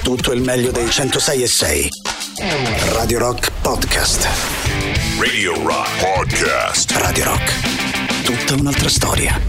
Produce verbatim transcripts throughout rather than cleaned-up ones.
tutto il meglio dei centosei e sei. Radio Rock Podcast. Radio Rock Podcast. Radio Rock. Tutta un'altra storia.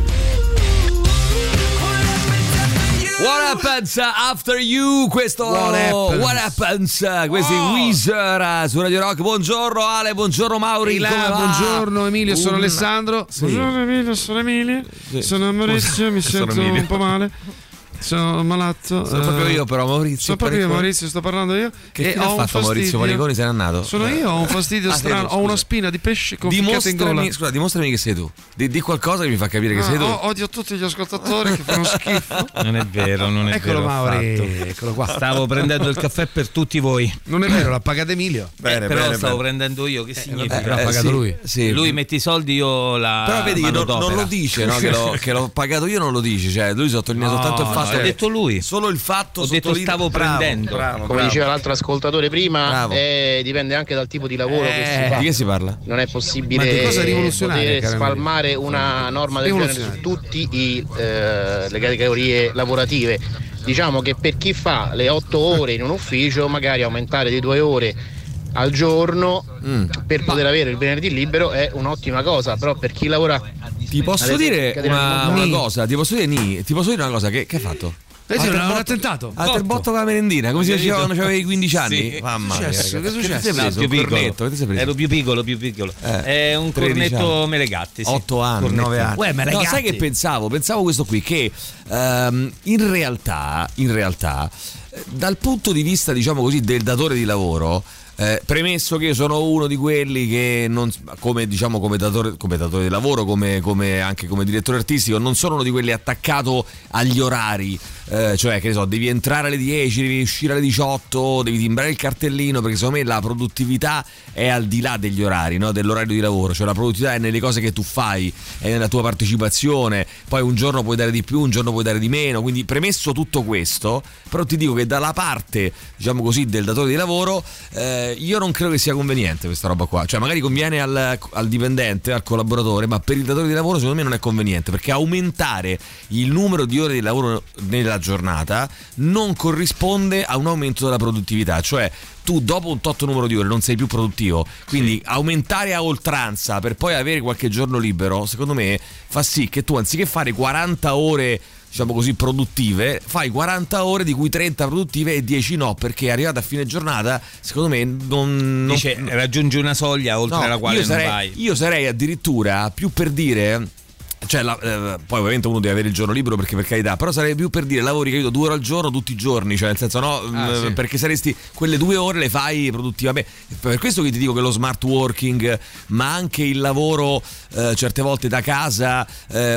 What happens after you? Questo What happens, What happens? Questi oh. Weezer su Radio Rock. Buongiorno Ale, buongiorno Mauri. Là, come va? Buongiorno Emilio, sono Un... Alessandro. Sì. Buongiorno Emilio, sono Emilio. Sì. Sono Maurizio, mi sono sento Emilio. un po' male. Sono malato. Sono uh, proprio io però Maurizio. Sono proprio io Maurizio, sto parlando io. Che e fine ha fatto Maurizio Moriconi? Se n'è andato. Sono io, ho un fastidio ah, strano, tu, ho una spina di pesce conficcata in gola. Scusa, dimostrami che sei tu. Di, di qualcosa che mi fa capire che no, sei tu. Oh, odio tutti gli ascoltatori che fanno schifo. Non è vero, non è Eccolo vero. Mauri, affatto. eccolo qua. Stavo prendendo il caffè per tutti voi. Non è vero, l'ha pagato Emilio. Bene, eh, però bene, stavo bene. prendendo io, che Eh, significa? vabbè, l'ha pagato sì, lui. Sì. Lui mette i soldi, io la Però vedi che non, non lo dice, no? che, l'ho, che l'ho pagato io, non lo dice. Cioè, lui sottolinea No, soltanto il fatto no, che ha detto lui. Solo il fatto Ho detto sottolinea- stavo bravo, prendendo. bravo, Come bravo. diceva l'altro ascoltatore prima, eh, dipende anche dal tipo di lavoro che si Eh, fa. di che si parla? Non è Ma possibile che cosa rivoluzionaria, poter caro spalmare una norma del genere su tutte eh, le categorie lavorative. Diciamo che per chi fa le otto ore in un ufficio, magari aumentare di due ore al giorno Mm. per poter avere il venerdì libero è un'ottima cosa, però per chi lavora Ti posso Adesso, dire catena una, di una Ni. cosa? Ti posso dire Ni? Ti posso dire una cosa? Che, che hai fatto? Eh sì, Alter un botto- attentato. Alter botto con la merendina, come si diceva quando avevi quindici anni? Sì. Mamma Che mia, è successo? ragazzi. Che è Che ti sei successo? preso? più Un piccolo. cornetto, che ti sei preso? Ero più piccolo, più piccolo. Eh, È un tredici cornetto anni. Melegatti, sì. otto anni, Cornetto. nove anni. Uè, ma no, ragazzi- sai che pensavo? Pensavo questo qui, che ehm, in realtà, in realtà, eh, dal punto di vista, diciamo così, del datore di lavoro, Eh, premesso che io sono uno di quelli che non, come diciamo come datore, come datore di lavoro, come, come anche come direttore artistico, non sono uno di quelli attaccato agli orari, eh, cioè che ne so, devi entrare alle dieci, devi uscire alle diciotto, devi timbrare il cartellino, perché secondo me la produttività è al di là degli orari, no? Dell'orario di lavoro, cioè la produttività è nelle cose che tu fai, è nella tua partecipazione, poi un giorno puoi dare di più, un giorno puoi dare di meno, quindi premesso tutto questo, però ti dico che dalla parte, diciamo così, del datore di lavoro, eh, io non credo che sia conveniente questa roba qua, cioè magari conviene al, al dipendente, al collaboratore, ma per il datore di lavoro secondo me non è conveniente, perché aumentare il numero di ore di lavoro nella giornata non corrisponde a un aumento della produttività, cioè tu dopo un tot numero di ore non sei più produttivo, quindi sì. Aumentare a oltranza per poi avere qualche giorno libero, secondo me fa sì che tu, anziché fare quaranta ore, diciamo così, produttive, fai quaranta ore di cui trenta produttive e dieci no, perché arrivata a fine giornata secondo me non, non Dice, raggiungi una soglia oltre no, la quale io non sarei, vai. Io sarei addirittura più per dire, cioè la, eh, poi ovviamente uno deve avere il giorno libero, perché per carità, però sarei più per dire lavori, capito, due ore al giorno tutti i giorni, cioè nel senso no, Ah, mh, sì. perché saresti, quelle due ore le fai produttivamente. Per questo che ti dico che lo smart working, ma anche il lavoro eh, certe volte da casa eh,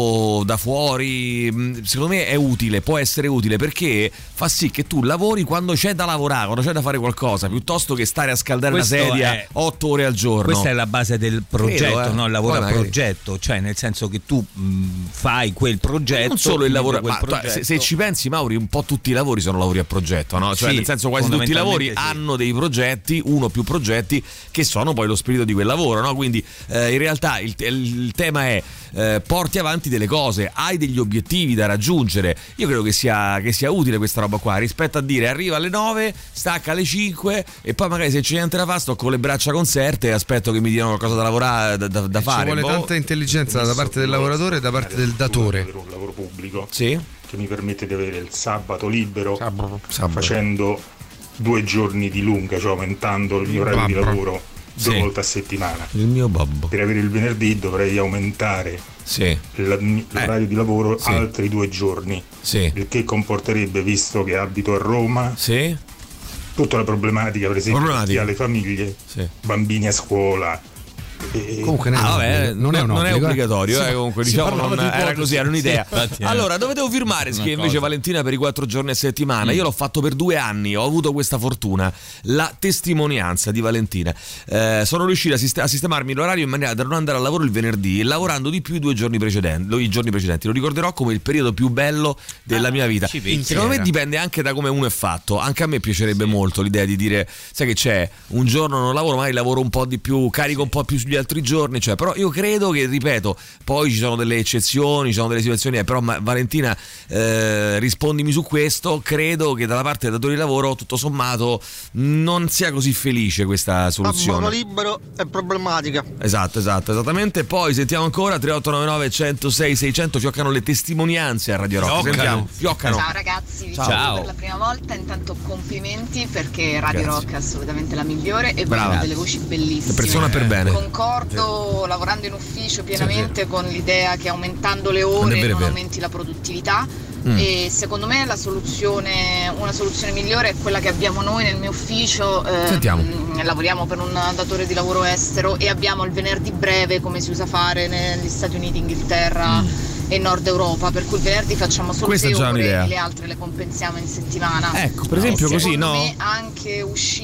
o da fuori, mh, secondo me è utile, può essere utile, perché fa sì che tu lavori quando c'è da lavorare, quando c'è da fare qualcosa, piuttosto che stare a scaldare Questo una sedia è- otto ore al giorno. Questa è la base del progetto, Credo, eh. no? Il lavoro Poi a magari- progetto, cioè nel senso che tu mh, fai quel progetto. Non solo il lavoro, quel ma progetto. se, se ci pensi, Mauri, un po' tutti i lavori sono lavori a progetto, no? Cioè Sì, nel senso quasi tutti i lavori fondamentalmente sì. hanno dei progetti, uno o più progetti, che sono poi lo spirito di quel lavoro, no? Quindi eh, in realtà il, il tema è eh, porti avanti delle cose, hai degli obiettivi da raggiungere. Io credo che sia, che sia utile questa roba qua, rispetto a dire arriva alle nove, stacca alle cinque e poi magari se c'è niente da fare sto con le braccia conserte e aspetto che mi diano qualcosa da lavorare, da, da, da Ci fare. vuole Boh. tanta intelligenza da parte del lavoratore e da parte del datore. Per un lavoro pubblico Sì. che mi permette di avere il sabato libero, Sabato. facendo due giorni di lunga, cioè aumentando il mio orario di Babbo. lavoro due Sì. volte a settimana. Il mio babbo. Per avere il venerdì dovrei aumentare Sì. la- l'orario di lavoro sì. altri due giorni, Sì. il che comporterebbe, visto che abito a Roma, Sì. tutta la problematica, per esempio, Problematica. di alle famiglie, Sì. bambini a scuola. E- Comunque non è, Ah, vabbè, non è, un non è obbligo, eh. obbligatorio, eh, comunque Si diciamo parlava non, di era ipotesi. così, era un'idea. Sì, infatti, eh. Allora, dove devo firmare? Scrive Una invece cosa. Valentina per i quattro giorni a settimana. Io l'ho fatto per due anni, ho avuto questa fortuna, la testimonianza di Valentina. Eh, sono riuscito a, sist- a sistemarmi l'orario in maniera da non andare al lavoro il venerdì, lavorando di più i due giorni precedenti, i giorni precedenti. Lo ricorderò come il periodo più bello della Ah, mia vita. ci pensi. Secondo me dipende anche da come uno è fatto. Anche a me piacerebbe molto l'idea di dire, sai che c'è, un giorno non lavoro, magari lavoro un po' di più, carico un po' più sugli altri giorni, cioè, però io credo che, ripeto, poi ci sono delle eccezioni, ci sono delle situazioni, eh, però ma, Valentina, eh, rispondimi su questo. Credo che dalla parte dei datori di lavoro tutto sommato non sia così felice questa soluzione. A libero è problematica. Esatto, esatto, esattamente. Poi sentiamo ancora tre otto nove nove uno zero sei sei zero zero, fioccano le testimonianze a Radio Rock. Fioccano. Sentiamo, fioccano. Ciao ragazzi, vi Ciao. saluto per la prima volta, intanto complimenti perché Radio Grazie. Rock è assolutamente la migliore e voi Brava. avete delle voci bellissime. Persona per bene. Concordo, lavorando in ufficio pienamente Sì, con l'idea che aumentando le Non è ore vero, è non vero. aumenti la produttività. Mm. E secondo me la soluzione, una soluzione migliore è quella che abbiamo noi nel mio ufficio. ehm, Sentiamo. lavoriamo per un datore di lavoro estero e abbiamo il venerdì breve come si usa fare negli Stati Uniti, Inghilterra e Nord Europa, per cui il venerdì facciamo solo Questa è sei già ore un'idea. e le altre le compensiamo in settimana. Ecco, per esempio E così, secondo no? me anche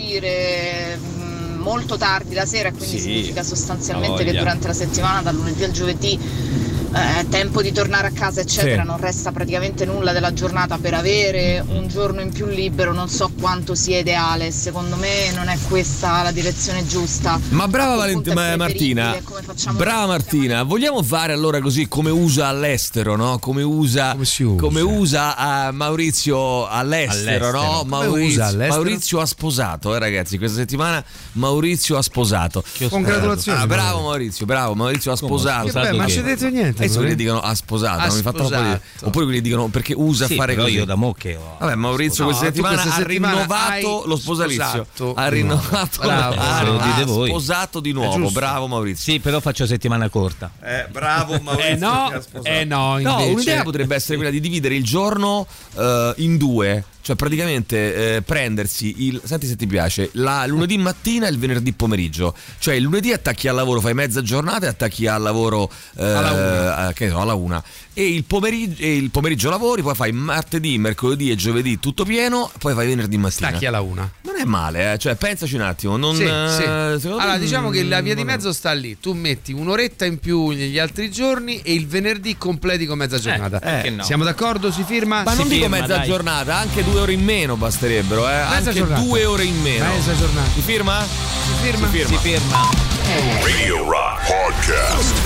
uscire mh, molto tardi la sera, e quindi Sì, significa sostanzialmente voglia. che durante la settimana, dal lunedì al giovedì, eh, tempo di tornare a casa eccetera, Sì. non resta praticamente nulla della giornata per avere un giorno in più libero. Non so quanto sia ideale, secondo me non è questa la direzione giusta. Ma brava A quel Valentina, punto è Martina, preferibile, come facciamo brava noi, Martina, vogliamo fare allora così come usa all'estero, no? Come usa, Come si usa? come usa a Maurizio all'estero, All'estero. no? Come Maurizio, usa all'estero? Maurizio ha sposato, eh ragazzi, questa settimana Maurizio ha sposato. Congratulazioni. Ah, bravo Maurizio, bravo, Maurizio ha sposato. sposato Beh, ma che- ci hai detto niente. E sono quelli che Maurizio? dicono ha sposato, Ha non mi fa troppo ridere. sposato. Oppure quelli che dicono perché usa Sì, fare però così. io da mo' che ho... Vabbè, Maurizio No, questa tu settimana questa ha settimana rinnovato hai lo sposalizio. sposato Ha di nuovo. rinnovato, Bravo. ha, Se lo dite ha voi. sposato di È nuovo. giusto. Bravo Maurizio. Sì, però faccio settimana corta. Eh, bravo Maurizio. Eh no, che ha sposato. eh no, No, invece. un'idea potrebbe essere quella di dividere il giorno eh, in due. Cioè praticamente eh, prendersi il, senti se ti piace, la lunedì mattina e il venerdì pomeriggio. Cioè il lunedì attacchi al lavoro, fai mezza giornata e attacchi al lavoro eh, Alla una. a- che ne so, alla una. E il pomeriggio, e il pomeriggio lavori, poi fai martedì, mercoledì e giovedì tutto pieno, poi fai venerdì mattina. Stacchi alla una. Non è male, eh? Cioè pensaci un attimo. Non, Sì, eh, sì. secondo Allora, me diciamo che la via di non è- mezzo sta lì. Tu metti un'oretta in più negli altri giorni e il venerdì completi con mezza giornata. perché no? Siamo d'accordo? Si firma? Ma Si non dico firma, mezza dai. giornata, anche due ore in meno basterebbero, eh? Mezza Anche giornata. due ore in meno. Mezza giornata. Si firma? Si firma? Si firma. Si ferma. Radio Rock Podcast.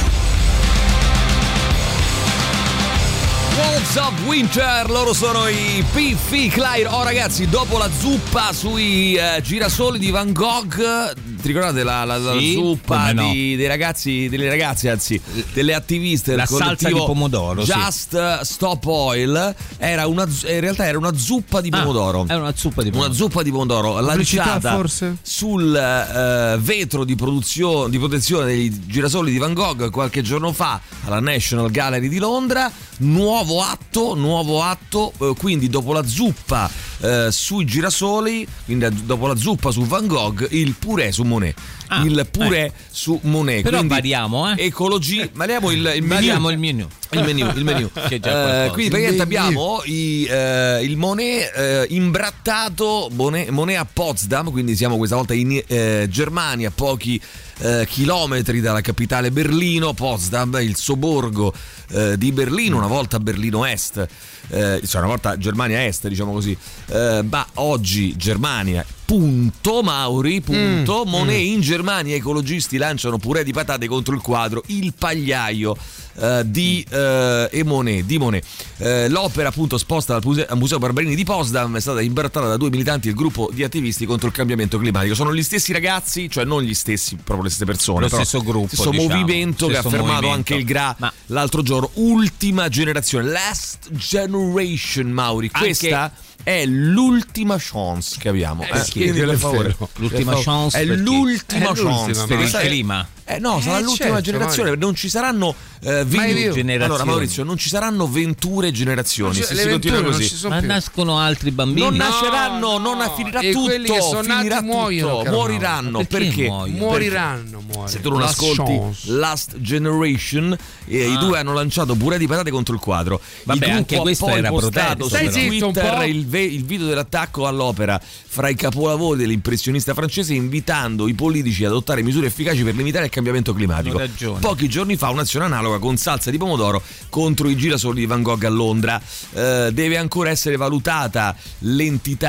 Wolves of Winter, loro sono i P F Clyde. Oh ragazzi, dopo la zuppa sui eh, girasoli di Van Gogh, ti ricordate la, la, la Sì, zuppa come no. di, dei ragazzi, delle ragazze anzi, delle attiviste del La salsa collettivo di pomodoro, sì. Just Stop Oil, era una, z- in realtà era una zuppa di Ah, pomodoro. è una zuppa di Una pomodoro. zuppa di pomodoro Pubblicità, lanciata forse? sul eh, vetro di produzione di protezione dei girasoli di Van Gogh qualche giorno fa alla National Gallery di Londra. Nuovo atto, nuovo atto, eh, quindi dopo la zuppa eh, sui girasoli, quindi dopo la zuppa su Van Gogh, il purè su Monet. Ah, il purè eh. su Monet. Però quindi variamo, eh. Ecologia, variamo il, il menu. Variamo il menu. Il menu, il menu. Che è già Eh, qualcosa. quindi praticamente Il menu. abbiamo i, eh, il Monet eh, imbrattato, Monet, Monet a Potsdam, quindi siamo questa volta in eh, Germania, a pochi eh, chilometri dalla capitale Berlino. Potsdam, il sobborgo eh, di Berlino, una volta Berlino Est, eh, cioè una volta Germania Est, diciamo così, eh, ma oggi Germania. Punto Mauri, punto. Mm, Monet in Germania, ecologisti lanciano purè di patate contro il quadro Il pagliaio eh, di eh, e Monet, di Monet. Eh, l'opera appunto sposta dal Museo, al Museo Barberini di Potsdam è stata imbrattata da due militanti del gruppo di attivisti contro il cambiamento climatico. Sono gli stessi ragazzi, cioè non gli stessi, proprio le stesse persone, Lo però stesso gruppo, stesso diciamo, movimento che ha stesso fermato movimento. anche il G R A Ma- l'altro giorno. Ultima generazione, last generation, Mauri. Anche- Questa è l'ultima chance che abbiamo. Eh, Eh, sì, quindi per è favore. vero. L'ultima Per favore. chance È per chi? l'ultima È l'ultima, chance ma- Per il Questa è- clima. Eh no, sarà Eh, l'ultima certo, generazione, Mario. non ci saranno eh, Mai venti- più. Generazioni. Allora Maurizio, non ci saranno venture generazioni, Cioè, se le si continua venture non così. ci sono Ma più. nascono altri bambini. Non No, nasceranno, no. non finirà E tutto, quelli che sono nati finirà muoiono, tutto, caro moriranno. Mauro. Perché Perché? muoiono? Moriranno, muoiono. Se tu non Last ascolti chance. Last Generation, eh, i Ah. due hanno lanciato purè di patate contro il quadro. Vabbè, il gruppo anche ha questo poi era postato protesto, su Stai però. zitto un Twitter po'. il, ve- il video dell'attacco all'opera fra i capolavori dell'impressionista francese, invitando i politici ad adottare misure efficaci per limitare il cambiamento climatico. Hanno ragione. Pochi giorni fa un'azione analoga con salsa di pomodoro contro i girasoli di Van Gogh a Londra. Eh, deve ancora essere valutata l'entità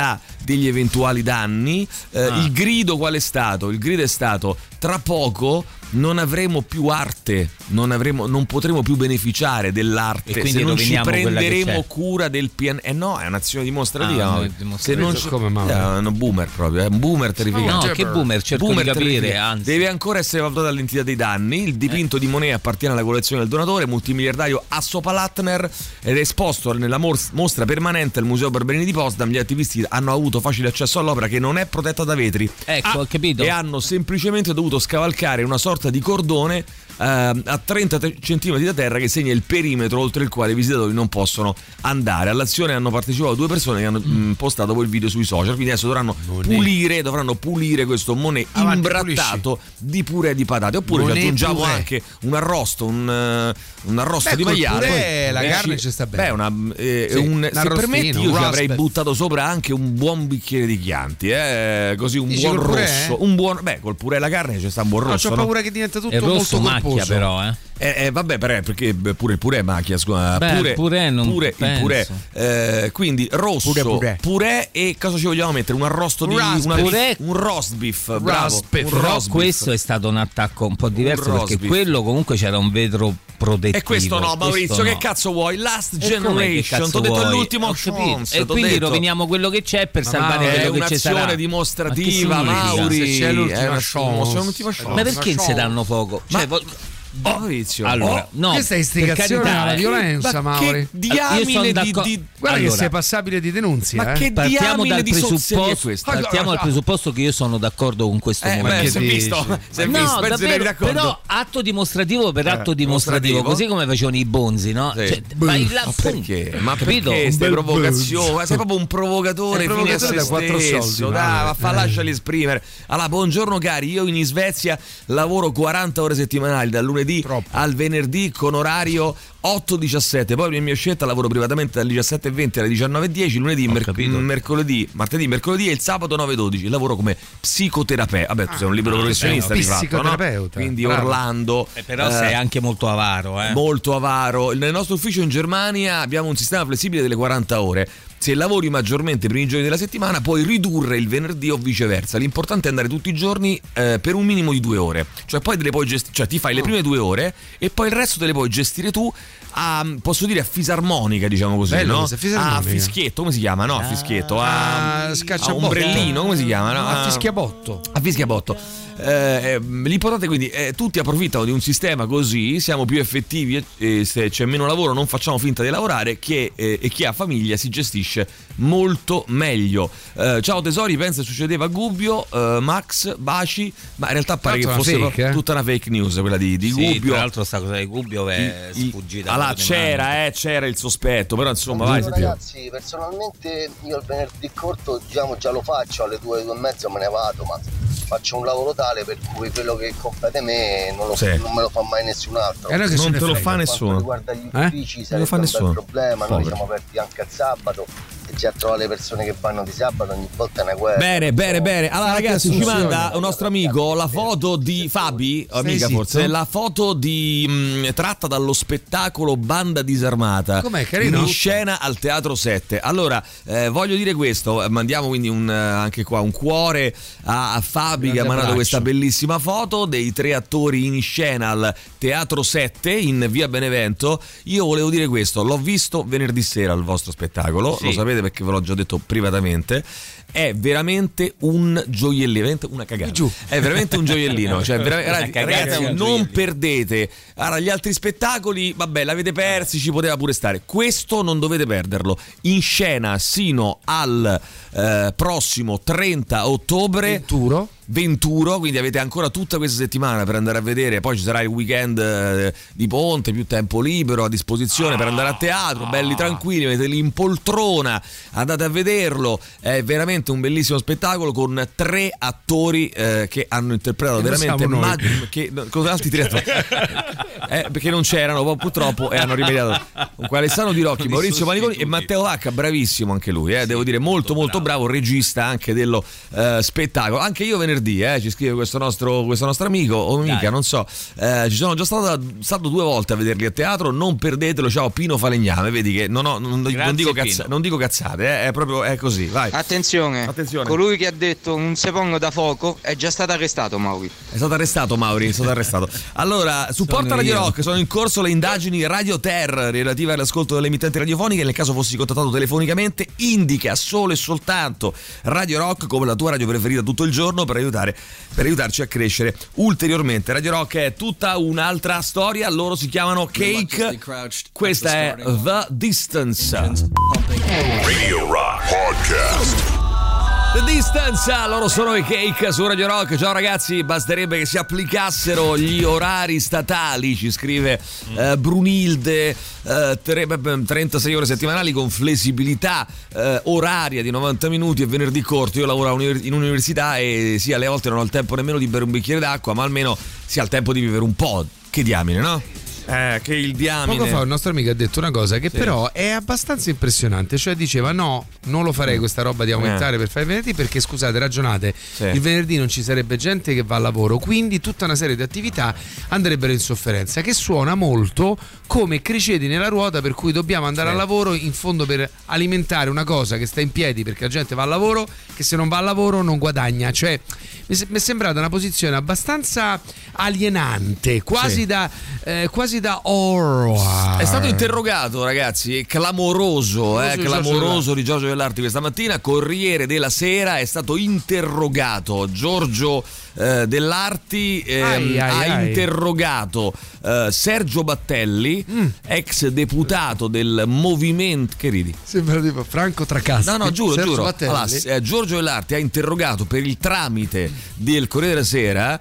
degli eventuali danni. Eh, Ah. Il grido qual è stato? Il grido è stato: tra poco non avremo più arte, non, avremo, non potremo più beneficiare dell'arte E quindi se non ci roviniamo quella che prenderemo c'è. cura del P N R. Eh no, è un'azione dimostrativa. Ah, Mauro. è dimostrativa. Se non ci... Come, Mauro? è un boomer proprio, è un boomer terrificante. No, che boomer, cerco Boomer di capire, terrificante. anzi. Deve ancora essere valutata l'entità dei danni. Il dipinto Eh. di Monet appartiene alla collezione del donatore multimiliardario Asso Palatner ed è esposto nella mos- mostra permanente al Museo Barberini di Potsdam. Gli attivisti hanno avuto facile accesso all'opera, che non è protetta da vetri. Ecco, Ah, ho capito. E hanno semplicemente dovuto scavalcare una sorta di cordone eh, a trenta centimetri da terra che segna il perimetro oltre il quale i visitatori non possono andare. All'azione hanno partecipato due persone che hanno mh, postato poi il video sui social, quindi adesso dovranno Monet. pulire dovranno pulire questo Monet Avanti, imbrattato di purè di patate, oppure ci Monet aggiungiamo purè. anche un arrosto un, eh, un arrosto Beh, di col maiale. purè la Eh, carne sì. ci sta bene. Beh, una, eh, Sì, un, un se arrostino, permetti io un ci avrei roast. buttato sopra anche un buon bicchiere di Chianti, eh, così un Dici buon col purè? rosso, un buon, beh, col purè e la carne c'è sta un buon No, rosso, c'ho no? paura che diventa tutto È rosso molto macchia corposo. però, eh. Eh, eh, vabbè, però, perché pure il purè è macchia, scusa. Beh, pure, il purè non pure, il penso. purè. Eh, quindi rosso, Purè, purè, purè. e cosa ci vogliamo mettere? Un arrosto di Roast una, purè. un roast beef, bravo, Roast beef. un Però roast beef. questo è stato un attacco un po' diverso, Un roast perché beef. quello comunque c'era un vetro protettivo. E questo no, Maurizio, questo che no. cazzo vuoi? Last E come che Generation, cazzo ti ho detto vuoi? l'ultimo Ho capito. chance, E t'ho quindi detto. roviniamo quello che c'è per Ma salvare Mauro, È quello che ci sarà. un'azione Ma dimostrativa, che significa? Mauri. Se c'è l'ultima È una- chance. l'ultima chance. Ma perché non si danno fuoco? Cioè, Ma- vol- Maurizio, allora, oh, no, questa è per istigazione carità, alla eh. violenza, ma Mauri. che diamine Io sono di, d'accordo- di Guarda Allora, che sei passabile di denunzia. ma eh. che Partiamo diamine dal di sozzeria è presupposto, questa? partiamo dal presupposto che io sono d'accordo con questo Eh, beh, movimento. si è dici? visto, si è No, visto, penso di eri davvero, d'accordo. però atto dimostrativo per Eh, atto dimostrativo, dimostrativo. così come facevano i bonzi, no? Sì. Cioè, vai là, Ma pum, perché? Ma capito? perché queste bel provocazioni? Ma sei proprio un provocatore, È un fine a provocatore se da quattro stesso. soldi, Dai, Mauro. ma fa, Eh. lasciali esprimere. Allora, buongiorno cari, io in Svezia lavoro quaranta ore settimanali dal lunedì Troppo. al venerdì con orario otto diciassette, poi per mia scelta lavoro privatamente dalle diciassette e venti alle diciannove e dieci, lunedì, Ho merc- capito. mercoledì, martedì, mercoledì e il sabato nove e dodici. Lavoro come psicoterapeuta. Vabbè, tu sei un libero professionista di fatto, no? psicoterapeuta. Quindi Bravo. Orlando. Eh, però eh, sei anche molto avaro, eh. molto avaro. Nel nostro ufficio in Germania abbiamo un sistema flessibile delle quaranta ore. Se lavori maggiormente i primi giorni della settimana puoi ridurre il venerdì o viceversa. L'importante è andare tutti i giorni eh, per un minimo di due ore. Cioè poi te le puoi gesti- cioè ti fai le prime due ore e poi il resto te le puoi gestire tu a, posso dire, a fisarmonica, diciamo così, Bello, no? questa fisarmonica. A fischietto, come si chiama? No, a fischietto, a, Ah, a scacciabotto. ombrellino, come si chiama? No? A fischiabotto. A fischiabotto. Eh, eh, l'importante quindi è tutti approfittano di un sistema così, siamo più effettivi e se c'è meno lavoro non facciamo finta di lavorare, che, eh, e chi ha famiglia si gestisce molto meglio. Eh, ciao tesori, pensa succedeva a Gubbio, eh, Max, baci, ma in realtà pare che Tanto fosse una fake, eh? tutta una fake news quella di, di Sì, Gubbio. tra l'altro sta cosa di Gubbio è I- i- sfuggita. allora, dalle mani. c'era, eh, c'era il sospetto, però insomma vai. Buongiorno ragazzi, personalmente io il venerdì corto diciamo già lo faccio, alle due, due e mezza me ne vado, ma faccio un lavoro tale per cui quello che compete me non, lo, Sì. non me lo fa mai nessun altro. E noi che Non se ne te lo frega. fa Per nessuno. quanto riguarda gli Eh? uffici Non lo sarebbe fa un nessuno. bel problema, noi Povero. siamo aperti anche al sabato e già trovare le persone che vanno di sabato ogni volta è una guerra. Bene, bene, bene. Allora, Fate ragazzi, ci assunzioni. manda un nostro amico la foto di Fabi, amica zitto? forse, la foto di mh, tratta dallo spettacolo Banda Disarmata. Com'è, carino? In scena al Teatro sette. Allora, eh, voglio dire questo, eh, mandiamo quindi un, eh, anche qua un cuore a, a Fabi, Grande che ha mandato abbraccio. questa bellissima foto dei tre attori in scena al Teatro sette in Via Benevento. Io volevo dire questo, l'ho visto venerdì sera al vostro spettacolo, Sì. lo sapete perché ve l'ho già detto privatamente. È veramente un gioiellino, veramente una cagata. Giù. È veramente un gioiellino. Cioè, vera- Una ragazzi, cagata ragazzi, è un non gioiellino. perdete. Allora, gli altri spettacoli, vabbè, l'avete persi, ci poteva pure stare. Questo non dovete perderlo. In scena sino al eh, prossimo trenta ottobre. Venturo. Venturo, quindi avete ancora tutta questa settimana per andare a vedere, poi ci sarà il weekend eh, di ponte, più tempo libero a disposizione per andare a teatro, belli tranquilli, avete lì in poltrona, andate a vederlo, è veramente un bellissimo spettacolo con tre attori eh, che hanno interpretato Che non veramente siamo noi. ma- che, con altri tre attori eh, perché non c'erano poi, purtroppo, e hanno rimediato con Alessandro Di Rocchi, Maurizio Paniconi e Matteo Lacca, bravissimo anche lui, eh, devo dire molto molto molto bravo, regista anche dello eh, spettacolo. Anche io venerdì, eh, ci scrive questo nostro, questo nostro amico o amica, Dai. non so, eh, ci sono già stato, stato due volte a vederli a teatro, non perdetelo, ciao Pino Falegname, vedi che non, ho, non, non, dico, cazza, non dico cazzate, eh, è proprio è così, vai. Attenzione, Attenzione, colui che ha detto non si ponga da fuoco è già stato arrestato, Mauri. È stato arrestato Mauri, è stato arrestato. Allora, supporta Radio Rock, sono in corso le indagini Radio Ter relative all'ascolto delle emittenti radiofoniche. Nel caso fossi contattato telefonicamente, indica solo e soltanto Radio Rock come la tua radio preferita tutto il giorno per aiutare per aiutarci a crescere ulteriormente. Radio Rock è tutta un'altra storia, loro si chiamano Cake, questa è The Distance. Radio Rock Podcast. The Distance, loro sono i Cake su Radio Rock. Ciao ragazzi, basterebbe che si applicassero gli orari statali, ci scrive eh, Brunilde, eh, trentasei ore settimanali con flessibilità eh, oraria di novanta minuti e venerdì corto. Io lavoro in università e sì, alle volte non ho il tempo nemmeno di bere un bicchiere d'acqua, ma almeno si ha il tempo di vivere un po'. Che diamine, no? Eh, che il diamine. Poco fa un nostro amico ha detto una cosa che sì. però è abbastanza impressionante, cioè diceva no, non lo farei questa roba di aumentare eh. per fare il venerdì perché scusate, ragionate, sì. il venerdì non ci sarebbe gente che va al lavoro, quindi tutta una serie di attività andrebbero in sofferenza, che suona molto come criceti nella ruota per cui dobbiamo andare sì. al lavoro in fondo per alimentare una cosa che sta in piedi perché la gente va al lavoro, che se non va al lavoro non guadagna, cioè mi è sembrata una posizione abbastanza alienante, quasi sì. da eh, quasi da horror. È stato interrogato, ragazzi, è clamoroso, eh, clamoroso di Giorgio Dell'Arti questa mattina. Corriere della Sera è stato interrogato. Giorgio eh, Dell'Arti eh, ai, ai, ha ai. interrogato eh, Sergio Battelli, mm. ex deputato del movimento. Che ridi? Sembra tipo Franco Tracasti. No, no, giuro, Sergio giuro. Battelli. Allora, eh, Giorgio Dell'Arti ha interrogato per il tramite del Corriere della Sera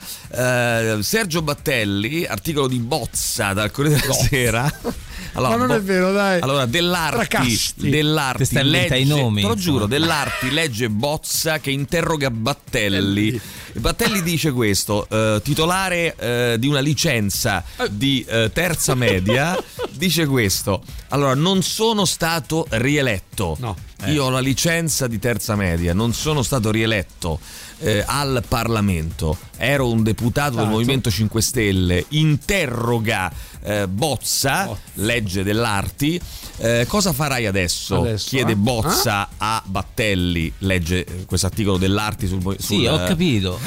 eh, Sergio Battelli, articolo di Bozza dal Corriere della Sera. Allora, ma non è vero, dai. Allora, Dell'Arti, Dell'Arti legge, i nomi, te lo giuro, Dell'Arti legge Bozza che interroga Battelli. Battelli dice questo, eh, titolare eh, di una licenza di eh, terza media, dice questo: allora, non sono stato rieletto. No. Eh. Io ho la licenza di terza media, non sono stato rieletto eh, al Parlamento, ero un deputato esatto. del Movimento cinque Stelle, interroga eh, Bozza, oh. legge Dell'Arti, eh, cosa farai adesso? adesso chiede eh? Bozza eh? a Battelli, legge questo articolo Dell'Arti sul, sul Sì, ho capito.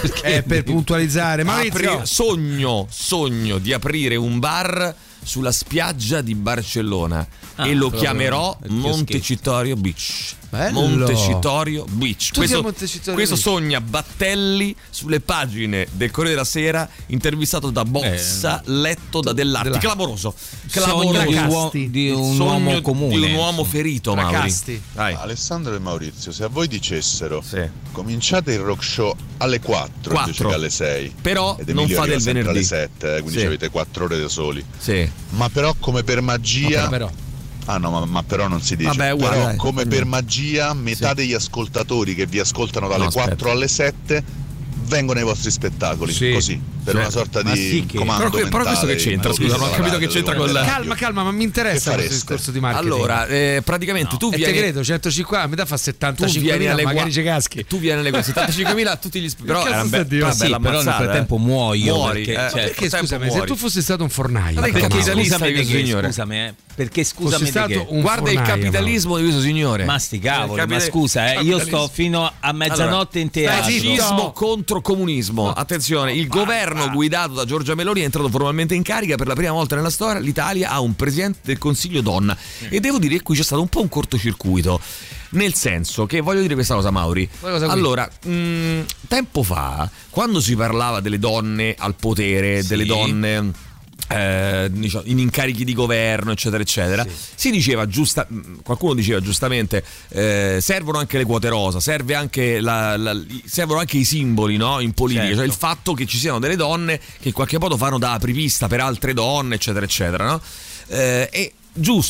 È per puntualizzare, ma apri- sogno, sogno di aprire un bar sulla spiaggia di Barcellona ah, e lo chiamerò Montecitorio Beach. Bello. Montecitorio Beach. Questo, Montecitorio questo Beach. Sogna Battelli sulle pagine del Corriere della Sera, intervistato da Bozza, eh. letto da Dell'Arti. Dell'Arti. Clamoroso. Clamoroso. Di un, uo- di un uomo comune. Di un uomo ferito, Mauri. Alessandro e Maurizio, se a voi dicessero sì. cominciate il rock show alle quattro, quattro. invece che alle sei, però non fate il venerdì alle sette, eh, quindi sì. avete quattro ore da soli. Sì. Ma però come per magia ma però, però. Ah no, ma, ma però non si dice. Vabbè, però guarda, come dai. per magia metà sì. degli ascoltatori che vi ascoltano dalle no, quattro alle sette vengono ai vostri spettacoli, sì. così, per sì. una sorta ma di sì che... comando però, però questo che c'entra, scusa, non ho capito che c'entra con la... Calma, calma, ma mi interessa questo discorso di marketing. Allora, eh, praticamente no. tu vieni... E te credo, centocinquanta, a metà fa settantacinquemila, magari ci caschi. Tu vieni alle settantacinquemila tutti gli... Però era be- però, sì, però nel frattempo muoio. Muori, perché, eh, cioè, perché scusami, muori. Se tu fossi stato un fornaio... Perché scusami, scusami, eh. Perché scusami stato un guarda il capitalismo di questo signore. Ma sti cavoli, ma scusa, eh, io sto fino a mezzanotte in teatro. Fascismo contro comunismo. Attenzione, il governo guidato da Giorgia Meloni è entrato formalmente in carica per la prima volta nella storia. L'Italia ha un presidente del Consiglio donna e devo dire che qui c'è stato un po' un cortocircuito, nel senso che voglio dire questa cosa, Mauri. Cosa allora, mh, tempo fa, quando si parlava delle donne al potere, sì. delle donne Eh, diciamo, in incarichi di governo eccetera eccetera sì. si diceva giusta, qualcuno diceva giustamente eh, servono anche le quote rosa, serve anche la, la, servono anche i simboli, no? In politica, certo. Cioè il fatto che ci siano delle donne che in qualche modo fanno da apripista per altre donne eccetera eccetera, no? eh, e giusto,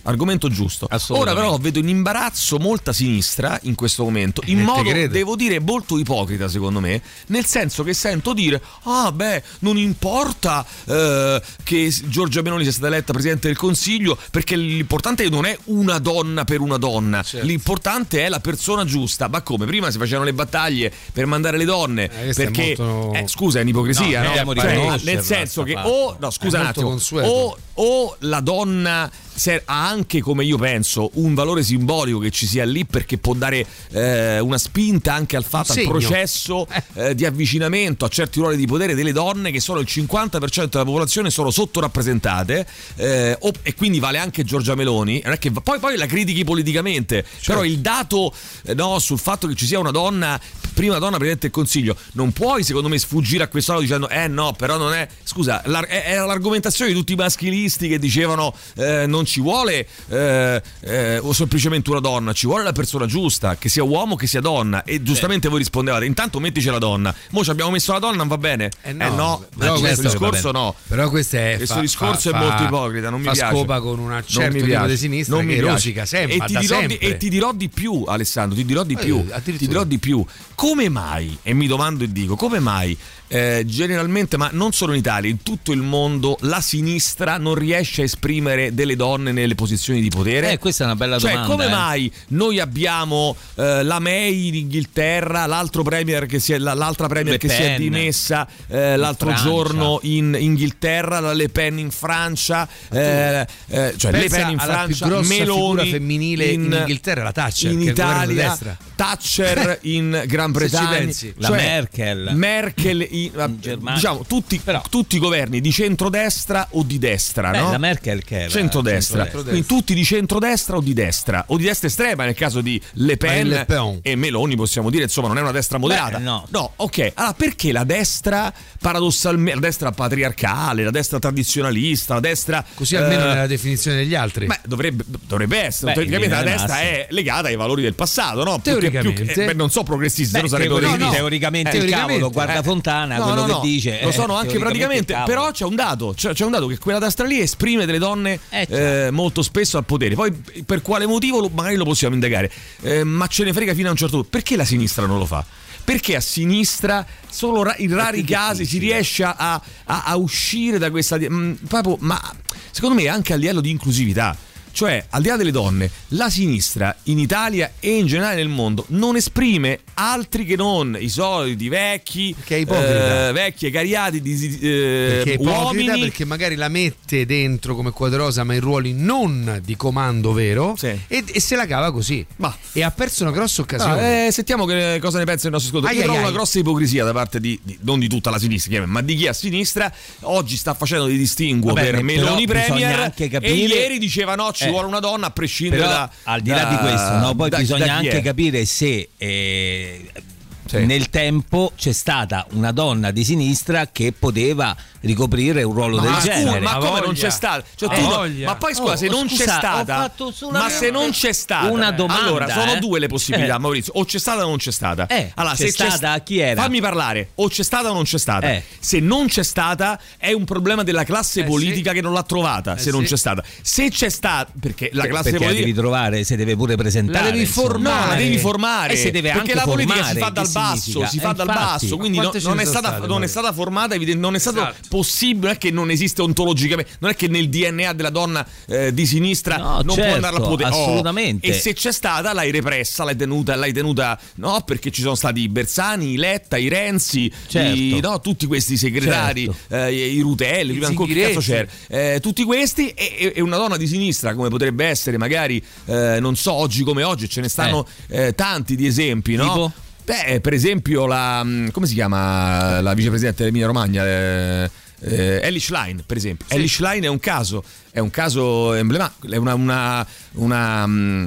argomento giusto. Ora però vedo in imbarazzo molta sinistra in questo momento, in eh, modo, devo dire, molto ipocrita secondo me, nel senso che sento dire ah beh, non importa eh, che Giorgia Meloni sia stata eletta Presidente del Consiglio, perché l'importante non è una donna per una donna, certo. L'importante è la persona giusta. Ma come? Prima si facevano le battaglie per mandare le donne, eh, perché molto... eh, scusa, è un'ipocrisia, no? no? Cioè, nel senso che o no, scusa un attimo, o, o la donna ha anche, come io penso, un valore simbolico che ci sia lì, perché può dare eh, una spinta anche al fatto, al processo eh, di avvicinamento a certi ruoli di potere delle donne, che sono il cinquanta per cento della popolazione, sono sottorappresentate, eh, o, e quindi vale anche Giorgia Meloni. Non è che poi, poi la critichi politicamente, certo. Però il dato eh, no, sul fatto che ci sia una donna, prima donna Presidente del Consiglio, non puoi secondo me sfuggire a quest'anno dicendo eh no, però non è, scusa, la, è, è l'argomentazione di tutti i maschilisti che dicevano eh, non ci vuole eh, eh, o semplicemente una donna, ci vuole la persona giusta, che sia uomo che sia donna, e giustamente eh. voi rispondevate intanto mettici la donna, mo ci abbiamo messo la donna, non va bene, eh no, eh no. Però questo discorso no, però questo è questo fa, discorso fa, è molto ipocrita, non mi fa piace, scopa con una certa tipo di sinistra non che rosica sempre, e ti, dirò di, e ti dirò di più, Alessandro, ti dirò di più, eh, ti dirò di più, come mai, e mi domando e dico come mai Eh, generalmente, ma non solo in Italia, in tutto il mondo, la sinistra non riesce a esprimere delle donne nelle posizioni di potere? Eh, questa è una bella cioè, domanda. Come eh. mai noi abbiamo eh, la May in Inghilterra, l'altro premier che si è, l'altra premier Le che Pen. si è dimessa eh, l'altro Francia. giorno in Inghilterra, la Le Pen in Francia, eh, eh, cioè Le Pen in Francia, più Meloni femminile in, in Inghilterra, la Thatcher, in che Italia, è destra. Thatcher in Gran Bretagna, cioè, la Merkel, Merkel in, in Germania. Diciamo tutti, Però. tutti i governi di centrodestra o di destra, Beh, no? La Merkel che era centrodestra. centrodestra, quindi tutti di centrodestra o di destra, o di destra estrema nel caso di Le Pen, Le Pen. e Meloni, possiamo dire, insomma, non è una destra moderata. Beh, no. no, ok. Allora perché la destra paradossalmente, la destra patriarcale, la destra tradizionalista, la destra così almeno eh, nella definizione degli altri. Beh, dovrebbe, dovrebbe essere. Beh, teoricamente la destra massa. è legata ai valori del passato, no? Teoricamente. Più che, eh, beh, non so progressisti, Beh, sarebbe no, no. dire. Teoricamente il cavolo, guarda eh, Fontana, no, quello no, no, che dice. Lo sono eh, anche praticamente, però c'è un dato, c'è, c'è un dato che quella destra lì esprime delle donne eh, eh, molto spesso al potere. Poi per quale motivo lo, magari lo possiamo indagare, eh, ma ce ne frega fino a un certo punto. Perché la sinistra non lo fa? Perché a sinistra solo ra- in rari casi si riesce a, a, a uscire da questa mh, proprio, ma secondo me anche a livello di inclusività. Cioè, al di là delle donne, la sinistra in Italia e in generale nel mondo non esprime altri che non i soliti vecchi, che è ipocrita. Eh, vecchi e cariati di eh, perché è ipocrita, uomini, perché magari la mette dentro come Quadrosa, ma in ruoli non di comando vero, sì. e, e se la cava così. Ma. E ha perso una grossa occasione. Ah, eh, sentiamo che cosa ne pensa il nostro ascoltatore. Io trovo una grossa ipocrisia da parte di, di non di tutta la sinistra, ma di chi a sinistra oggi sta facendo dei distinguo Vabbè, per Meloni Premier, anche capire... e ieri diceva no, ci eh. vuole una donna a prescindere Però, da, al di là da, di questo, no? Poi da, bisogna da anche è. capire se eh, sì. nel tempo c'è stata una donna di sinistra che poteva ricoprire un ruolo ma del ma genere. Ma come voglia. non c'è stata? Cioè, eh, tu no, ma poi scusa, oh, se non scusa, c'è stata, ma se non c'è stata, una domanda, allora sono eh? due le possibilità, eh. Maurizio, o c'è stata o non c'è stata. Eh, allora, c'è se stata, c'è, chi era? Fammi parlare, o c'è stata o non c'è stata. Eh. Se non c'è stata è un problema della classe eh, politica sì. che non l'ha trovata, eh, se non sì. c'è stata. Se c'è stata, perché la classe perché politica la devi trovare, se deve pure presentare. la devi formare, no, la devi formare, e si deve perché anche la politica formare, si fa dal basso, significa? si fa eh, dal infatti, basso, quindi no, non, è stata, state, non è stata formata, non è stato esatto. possibile, non è che non esiste ontologicamente, non è che nel D N A della donna eh, di sinistra no, non certo, può andare al potere. assolutamente. Oh, e se c'è stata l'hai repressa, l'hai tenuta, l'hai tenuta, no, perché ci sono stati i Bersani, i Letta, i Renzi, certo. i, no, tutti questi segretari, certo. eh, i Rutelli, prima ancora che cazzo c'era, eh, tutti questi, e, e una donna di sinistra come potrebbe essere magari, eh, non so, oggi come oggi ce ne stanno eh. Eh, tanti di esempi, no? Tipo? Beh, per esempio la, come si chiama la vicepresidente dell'Emilia Romagna? Eh, eh, Elly Schlein, per esempio. Sì. Elly Schlein è un caso, è un caso emblematico, è una, una, una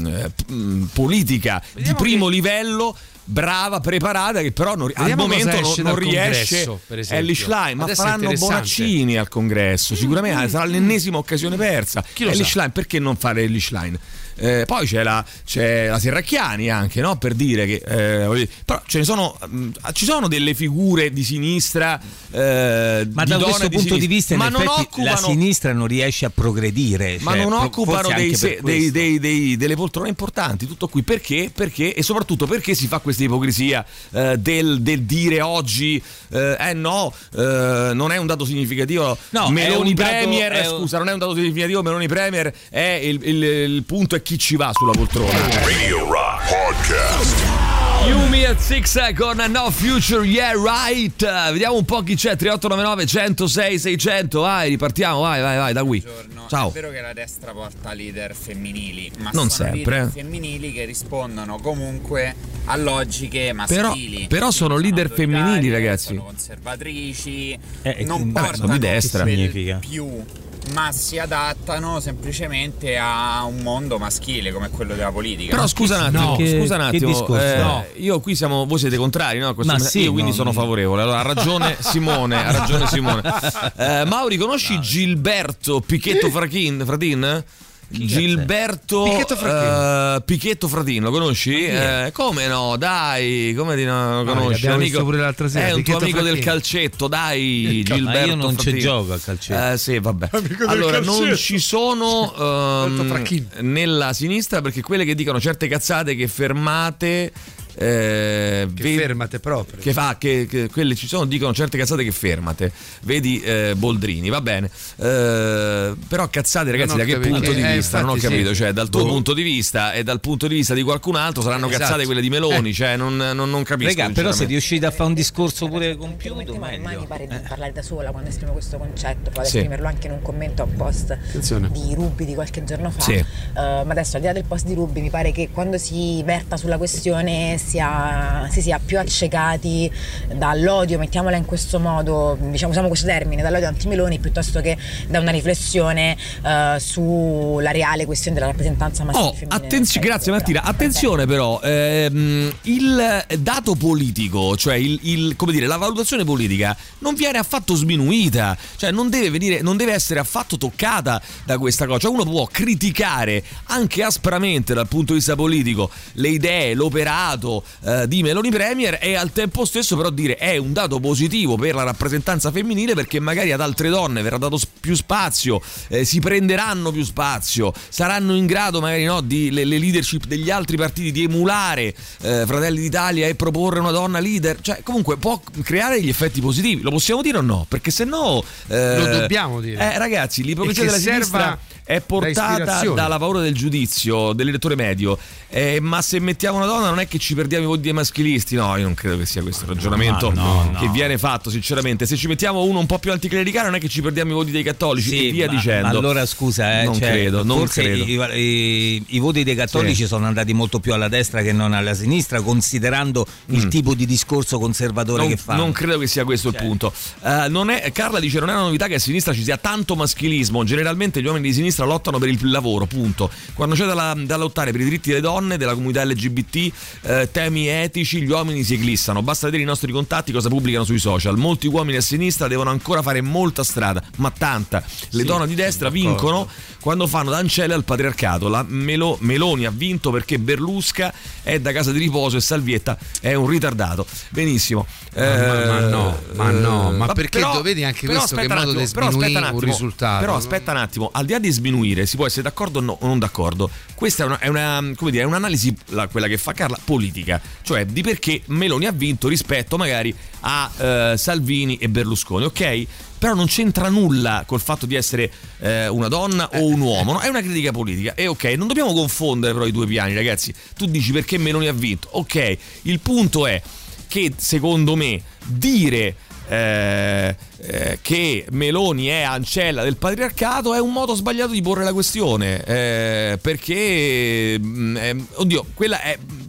um, politica Vediamo di primo che... livello, brava, preparata, che però non, al momento non, non riesce. Elly Schlein, ma faranno Bonaccini al congresso, sicuramente mm. sarà l'ennesima occasione persa. Elly Schlein, perché non fare Elly Schlein? Eh, poi c'è la, c'è la Serracchiani anche, no? Per dire che eh, però ce ne sono, mh, ci sono delle figure di sinistra, eh, ma di da donne questo di punto sinistra, di vista in ma non effetti occupano, la sinistra non riesce a progredire, ma cioè, non occupano dei, se, dei, dei, dei, delle poltrone importanti. Tutto qui perché? Perché e soprattutto perché si fa questa ipocrisia eh, del, del dire oggi eh, eh no, eh, non è un dato significativo, no, Meloni dato, Premier è... scusa, non è un dato significativo, Meloni Premier è il, il, il punto è chi ci va sulla poltrona. Radio Rock Podcast. Yumi at Six con No Future, yeah right. Vediamo un po' chi c'è. tre otto nove nove uno zero sei sei zero zero. Vai, ripartiamo, vai, vai, vai da qui. Buongiorno. Ciao. È vero che la destra porta leader femminili, ma non sono sempre leader femminili che rispondono comunque a logiche maschili. Però, però sono leader femminili, ragazzi. Sono conservatrici, eh, non vabbè, portano sono di destra. significa più, ma si adattano semplicemente a un mondo maschile come quello della politica. Però scusa un attimo, no, che, scusa un attimo, eh, no. io qui siamo, voi siete contrari, no? Questo Ma me- sì, io quindi no, sono no. favorevole. Allora ha ragione Simone, ha ragione Simone. Eh, Mauri, conosci Gilberto Pichetto Fratin? Fratin? Gilberto Pichetto Fratin. uh, Pichetto Fratin, lo conosci? Eh, come no, dai, come di no, lo conosci? Abbiamo Amico, visto pure l'altra sera. è un Pichetto tuo amico Fratin. del calcetto, dai, Gilberto. Ma io non Fratin. ci gioco al calcetto. Eh, sì, vabbè. Amico del Allora, non calcetto. ci sono um, Fratin. nella sinistra perché quelle che dicono certe cazzate che fermate. Eh, Che vedi- fermate proprio. che fa che, che quelle ci sono, dicono certe cazzate che fermate, vedi eh, Boldrini, va bene, eh, però cazzate ragazzi, Non ho da che capito. punto di Eh, vista non ho infatti capito, sì. cioè dal tuo Boh. punto di vista e dal punto di vista di qualcun altro saranno Esatto. cazzate quelle di Meloni, Eh. cioè non, non, non capisco. Raga, però se sinceramente. riuscite a fare un discorso pure compiuto, Ma meglio. mi pare di parlare da sola quando esprimo questo concetto, poi ad Sì. esprimerlo anche in un commento a un post Attenzione. di Ruby di qualche giorno fa. Sì. Eh, ma adesso al di là del post di Ruby mi pare che quando si verta sulla questione sia, si sia più accecati dall'odio, mettiamola in questo modo, diciamo usiamo questo termine, dall'odio anti-Meloni piuttosto che da una riflessione eh, sulla reale questione della rappresentanza maschile. Oh, e femminile attenzione, nel grazie paese. Martina. Però, Attenzione però, ehm, il dato politico, cioè il, il- come dire, la valutazione politica non viene affatto sminuita, cioè non deve venire, non deve essere affatto toccata da questa cosa. Cioè uno può criticare anche aspramente dal punto di vista politico le idee, l'operato eh, di Meloni Premier e al tempo stesso però dire è un dato positivo per la rappresentanza femminile perché magari ad altre donne verrà dato s- più spazio, eh, si prenderanno più spazio, saranno in grado magari no, di, le, le leadership degli altri partiti di emulare eh, Fratelli d'Italia e proporre una donna leader, cioè comunque può creare degli effetti positivi, lo possiamo dire o no? Perché se no eh, Lo dobbiamo dire. eh, ragazzi, l'ipocrisia E che della sinistra serva è portata da ispirazione. dalla paura del giudizio dell'elettore medio, eh, ma se mettiamo una donna non è che ci perdiamo i voti dei maschilisti, no, io non credo che sia questo il ragionamento Ma no, no. che viene fatto sinceramente. Se ci mettiamo uno un po' più anticlericale non è che ci perdiamo i voti dei cattolici Sì, e via ma, dicendo. ma allora scusa, eh, non cioè, credo, non forse credo. I, i- i voti dei cattolici Sì. sono andati molto più alla destra che non alla sinistra, considerando il Mm. tipo di discorso conservatore Non, che fanno. non credo che sia questo Cioè. il punto. Eh, non è, Carla dice: non è una novità che a sinistra ci sia tanto maschilismo. Generalmente gli uomini di sinistra lottano per il lavoro, punto. Quando c'è da, da lottare per i diritti delle donne, della comunità L G B T, eh, temi etici, gli uomini si eclissano. Basta vedere i nostri contatti cosa pubblicano sui social. Molti uomini a sinistra devono ancora fare molta strada, ma tanta. Le Sì, donne di destra d'accordo. vincono quando fanno da ancelle al patriarcato. La Melo- Meloni ha vinto perché Berlusca è da casa di riposo e Salvietta è un ritardato. Benissimo. Ma, ma- ma no, ma no, ma vabbè, perché però- vedi anche però questo che aspetta un modo di attimo, però aspetta sminuire un un attimo, risultato. Però aspetta un attimo, al di là di sminuire, si può essere d'accordo o, no, o non d'accordo. Questa è una, è una come dire, è un'analisi, la- quella che fa Carla, politica, cioè di perché Meloni ha vinto rispetto magari a eh, Salvini e Berlusconi, ok? Però non c'entra nulla col fatto di essere eh, una donna o un uomo, no? È una critica politica. E ok, non dobbiamo confondere però i due piani, ragazzi. Tu dici perché Meloni ha vinto. Ok, il punto è che secondo me dire eh, eh, che Meloni è ancella del patriarcato è un modo sbagliato di porre la questione, eh, perché mh, eh, oddio, quella è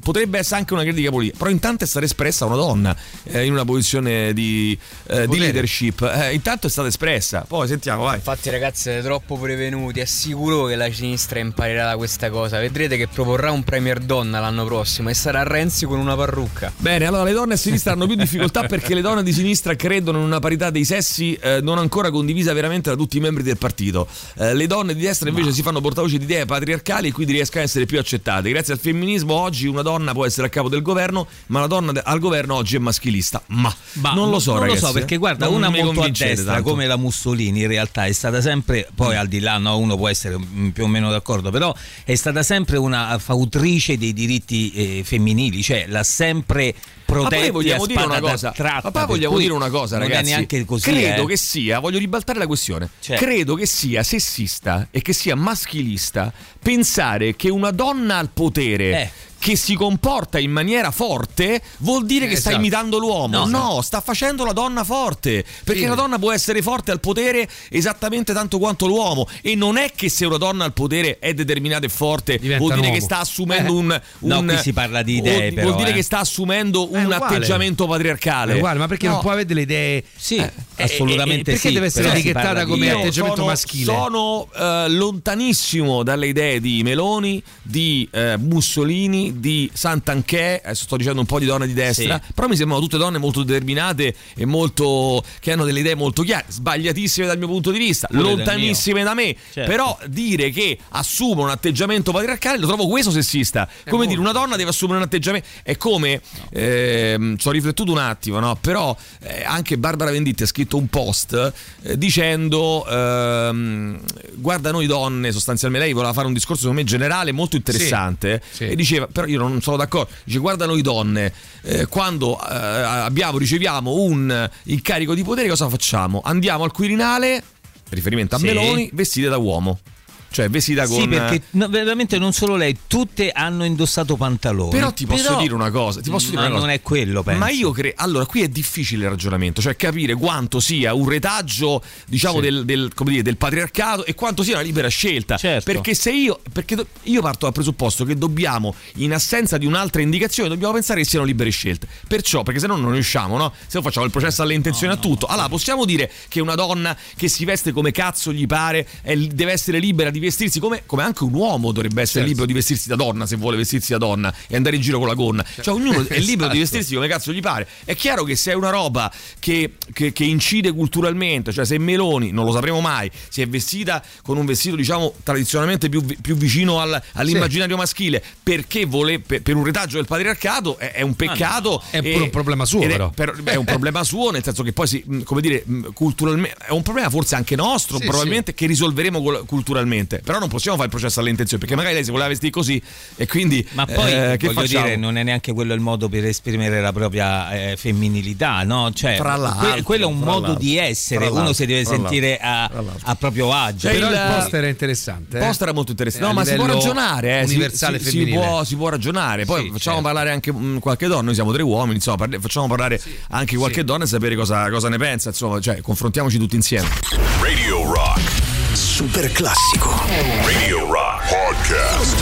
potrebbe essere anche una critica politica, però intanto è stata espressa una donna eh, in una posizione di, eh, di leadership, eh, intanto è stata espressa, poi sentiamo, vai. Infatti ragazzi, siete troppo prevenuti, è sicuro che la sinistra imparerà da questa cosa, vedrete che proporrà un premier donna l'anno prossimo e sarà Renzi con una parrucca. Bene, allora le donne a sinistra hanno più difficoltà perché le donne di sinistra credono in una parità dei sessi eh, non ancora condivisa veramente da tutti i membri del partito. Eh, le donne di destra invece Ma... si fanno portavoci di idee patriarcali e quindi riescono a essere più accettate. Grazie al femminismo oggi una donna può essere a capo del governo, ma la donna al governo oggi è maschilista. Ma, ma non lo so, non ragazzi, lo so perché guarda, non una molto a destra tanto. come la Mussolini in realtà è stata sempre, poi al di là no, uno può essere più o meno d'accordo, però è stata sempre una fautrice dei diritti eh, femminili, cioè l'ha sempre protetti. Ma poi vogliamo dire una cosa, ma poi vogliamo dire una cosa, ragazzi. Non è neanche così, credo eh. che sia, voglio ribaltare la questione. Cioè. Credo che sia sessista e che sia maschilista pensare che una donna al potere eh. che si comporta in maniera forte vuol dire eh, che sta esatto. imitando l'uomo. No, no, sta facendo la donna forte, perché sì. la donna può essere forte al potere esattamente tanto quanto l'uomo, e non è che se una donna al potere è determinata e forte diventa vuol dire che sta assumendo eh. un, un no, qui si parla di idee, vuol, però, vuol dire eh. che sta assumendo un atteggiamento patriarcale. È uguale, ma perché no. non può avere delle idee? Sì, eh, assolutamente eh, perché sì. deve essere etichettata come Io atteggiamento sono, maschile? Sono uh, lontanissimo dalle idee di Meloni, di uh, Mussolini, di Santanchè, adesso sto dicendo un po' di donne di destra, sì. però mi sembrano tutte donne molto determinate e molto che hanno delle idee molto chiare, sbagliatissime dal mio punto di vista, Pure lontanissime da me, certo. però dire che assumono un atteggiamento patriarcale lo trovo questo sessista. È come molto. Dire una donna deve assumere un atteggiamento, è come no. ehm, ci ho riflettuto un attimo, no? Però eh, anche Barbara Venditti ha scritto un post eh, dicendo ehm, guarda, noi donne, sostanzialmente lei voleva fare un discorso secondo me generale molto interessante, sì. Sì. e diceva, però io non sono d'accordo, dice guarda, noi donne eh, quando eh, abbiamo riceviamo un incarico di potere cosa facciamo? Andiamo al Quirinale, riferimento a sì. Meloni, vestite da uomo. Cioè vestita con... Sì, perché no, veramente non solo lei, tutte hanno indossato pantaloni. Però ti posso Però... dire una cosa, ti posso dire ma una cosa. non è quello, penso. Ma io credo, allora qui è difficile il ragionamento, cioè capire quanto sia un retaggio, diciamo, sì. del, del, come dire, del patriarcato e quanto sia una libera scelta. Certo. Perché se io, perché io parto dal presupposto che dobbiamo, in assenza di un'altra indicazione, dobbiamo pensare che siano libere scelte. Perciò, perché se no non riusciamo, no? Se no facciamo il processo alle intenzioni no, a tutto. No, allora possiamo dire che una donna che si veste come cazzo gli pare è, deve essere libera di vestirsi come, come anche un uomo dovrebbe essere certo. libero di vestirsi da donna se vuole vestirsi da donna e andare in giro con la gonna, cioè ognuno è libero esatto. di vestirsi come cazzo gli pare. È chiaro che se è una roba che, che, che incide culturalmente, cioè se Meloni, non lo sapremo mai, si è vestita con un vestito diciamo tradizionalmente più, più vicino al, all'immaginario sì. maschile perché vuole, per, per un retaggio del patriarcato è, è un peccato. Ah, no. È pure un problema suo è, però per, è un problema suo, nel senso che poi si, come dire, culturalmente è un problema forse anche nostro, sì, probabilmente sì. che risolveremo culturalmente, però non possiamo fare il processo alle intenzioni, perché magari lei si voleva vestire così e quindi ma poi eh, che voglio facciamo? dire, non è neanche quello il modo per esprimere la propria eh, femminilità, no? Cioè que- quello è un modo di essere, uno si deve sentire a, a proprio agio. Cioè, però il, il post era interessante, il post era molto interessante, no, ma si può ragionare, eh, universale si, femminile. Si può, si può ragionare, poi sì, facciamo certo. parlare anche mh, qualche donna, noi siamo tre uomini, insomma, parli, facciamo parlare sì, anche qualche sì. donna e sapere cosa, cosa ne pensa, insomma, cioè confrontiamoci tutti insieme. Radio Rock Super classico. Radio Rock Podcast.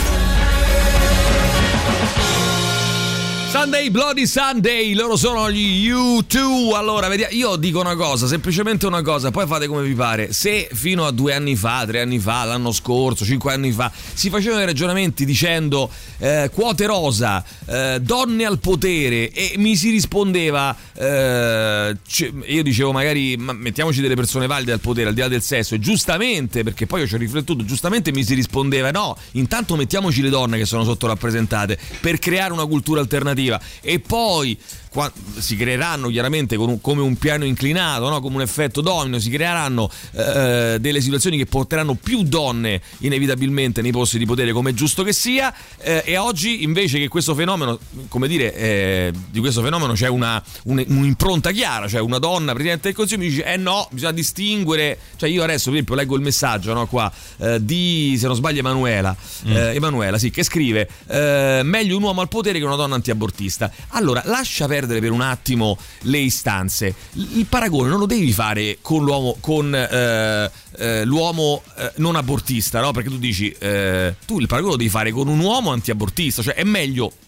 Sunday Bloody Sunday, loro sono gli U due. Allora, vediamo, io dico una cosa, semplicemente una cosa, poi fate come vi pare. Se fino a due anni fa, tre anni fa, l'anno scorso, cinque anni fa, si facevano i ragionamenti dicendo eh, quote rosa, eh, donne al potere, e mi si rispondeva, eh, c- io dicevo magari ma mettiamoci delle persone valide al potere, al di là del sesso, e giustamente, perché poi io ci ho riflettuto, giustamente mi si rispondeva no, intanto mettiamoci le donne che sono sottorappresentate per creare una cultura alternativa. E poi si creeranno chiaramente con un, come un piano inclinato, no? Come un effetto domino, si creeranno eh, delle situazioni che porteranno più donne inevitabilmente nei posti di potere, come è giusto che sia, eh, e oggi invece che questo fenomeno, come dire, eh, di questo fenomeno c'è una un, un'impronta chiara, cioè una donna Presidente del Consiglio mi dice eh no, bisogna distinguere, cioè io adesso per esempio leggo il messaggio, no, qua eh, di, se non sbaglio, Emanuela mm. eh, Emanuela sì, che scrive eh, meglio un uomo al potere che una donna antiabortista. Allora lascia perdere per un attimo le istanze, il paragone non lo devi fare con l'uomo con eh, eh, l'uomo eh, non abortista, no? Perché tu dici eh, tu il paragone lo devi fare con un uomo antiabortista, cioè è meglio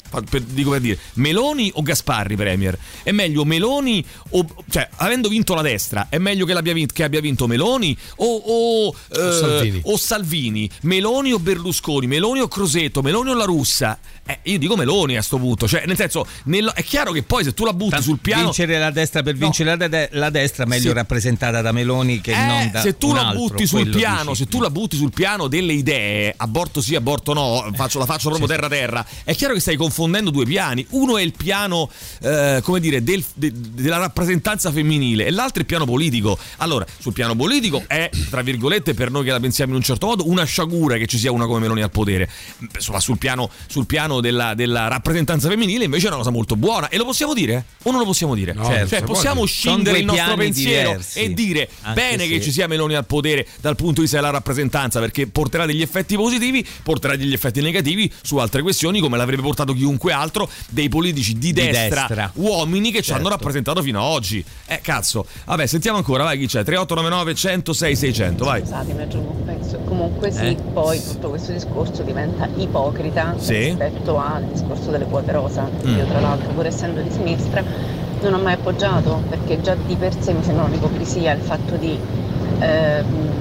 per, dico per dire, Meloni o Gasparri premier? È meglio Meloni o, cioè, avendo vinto la destra, è meglio che, l'abbia vinto, che abbia vinto Meloni o, o, eh, o, Salvini. o Salvini? Meloni o Berlusconi? Meloni o Crosetto? Meloni o La Russa? Eh, io dico Meloni a sto punto, cioè nel senso, nel, è chiaro che poi se tu la butti Tanto sul piano, vincere la destra per vincere no. la, de- la destra meglio sì. rappresentata da Meloni che eh, non da se tu la altro, butti sul piano, dici. se tu la butti sul piano delle idee, aborto sì, aborto no, faccio, la faccio proprio terra terra, è chiaro che stai confondendo due piani. Uno è il piano eh, come dire del, de, della rappresentanza femminile e l'altro è il piano politico. Allora, sul piano politico è, tra virgolette, per noi che la pensiamo in un certo modo, una sciagura che ci sia una come Meloni al potere. Insomma, sul piano, sul piano della, della rappresentanza femminile invece è una cosa molto buona. E lo possiamo dire? O non lo possiamo dire? No, certo, cioè possiamo scindere il nostro pensiero diversi. e dire Anche bene se... che ci sia Meloni al potere dal punto di vista della rappresentanza, perché porterà degli effetti positivi, porterà degli effetti negativi su altre questioni, come l'avrebbe portato chiunque altro dei politici di, di destra, destra uomini che certo. ci hanno rappresentato fino ad oggi. Eh cazzo. Vabbè, sentiamo ancora, vai, chi c'è? tre otto nove nove uno zero sei sei zero zero, vai. Scusatemi, aggiungo un pezzo. Comunque sì, eh? poi tutto questo discorso diventa ipocrita sì. rispetto al discorso delle quote rosa. Mm. Io tra l'altro, pur essendo di sinistra, non ho mai appoggiato, perché già di per sé mi sembra un'ipocrisia il fatto di eh,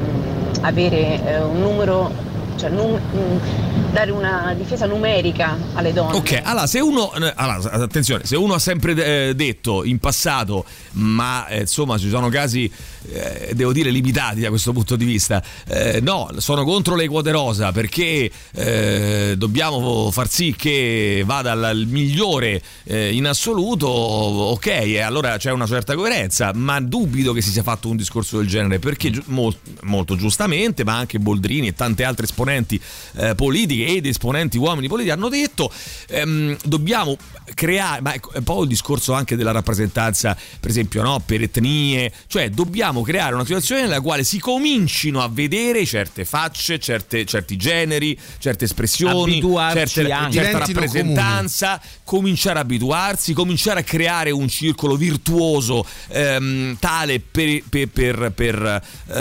avere eh, un numero, cioè num- dare una difesa numerica alle donne. Ok, allora se uno allora, attenzione, se uno ha sempre eh, detto in passato, ma eh, insomma ci sono casi eh, devo dire limitati da questo punto di vista, eh, no, sono contro le quote rosa perché eh, dobbiamo far sì che vada il migliore eh, in assoluto, ok, e allora c'è una certa coerenza, ma dubito che si sia fatto un discorso del genere, perché gi- molto, molto giustamente, ma anche Boldrini e tante altre esponenti eh, politiche ed esponenti uomini politici hanno detto ehm, dobbiamo creare, ma è poi il discorso anche della rappresentanza, per esempio, no, per etnie, cioè dobbiamo creare una situazione nella quale si comincino a vedere certe facce, certe, certi generi, certe espressioni, certe, certa rappresentanza, comuni. Cominciare a abituarsi, cominciare a creare un circolo virtuoso ehm, tale per, per, per, per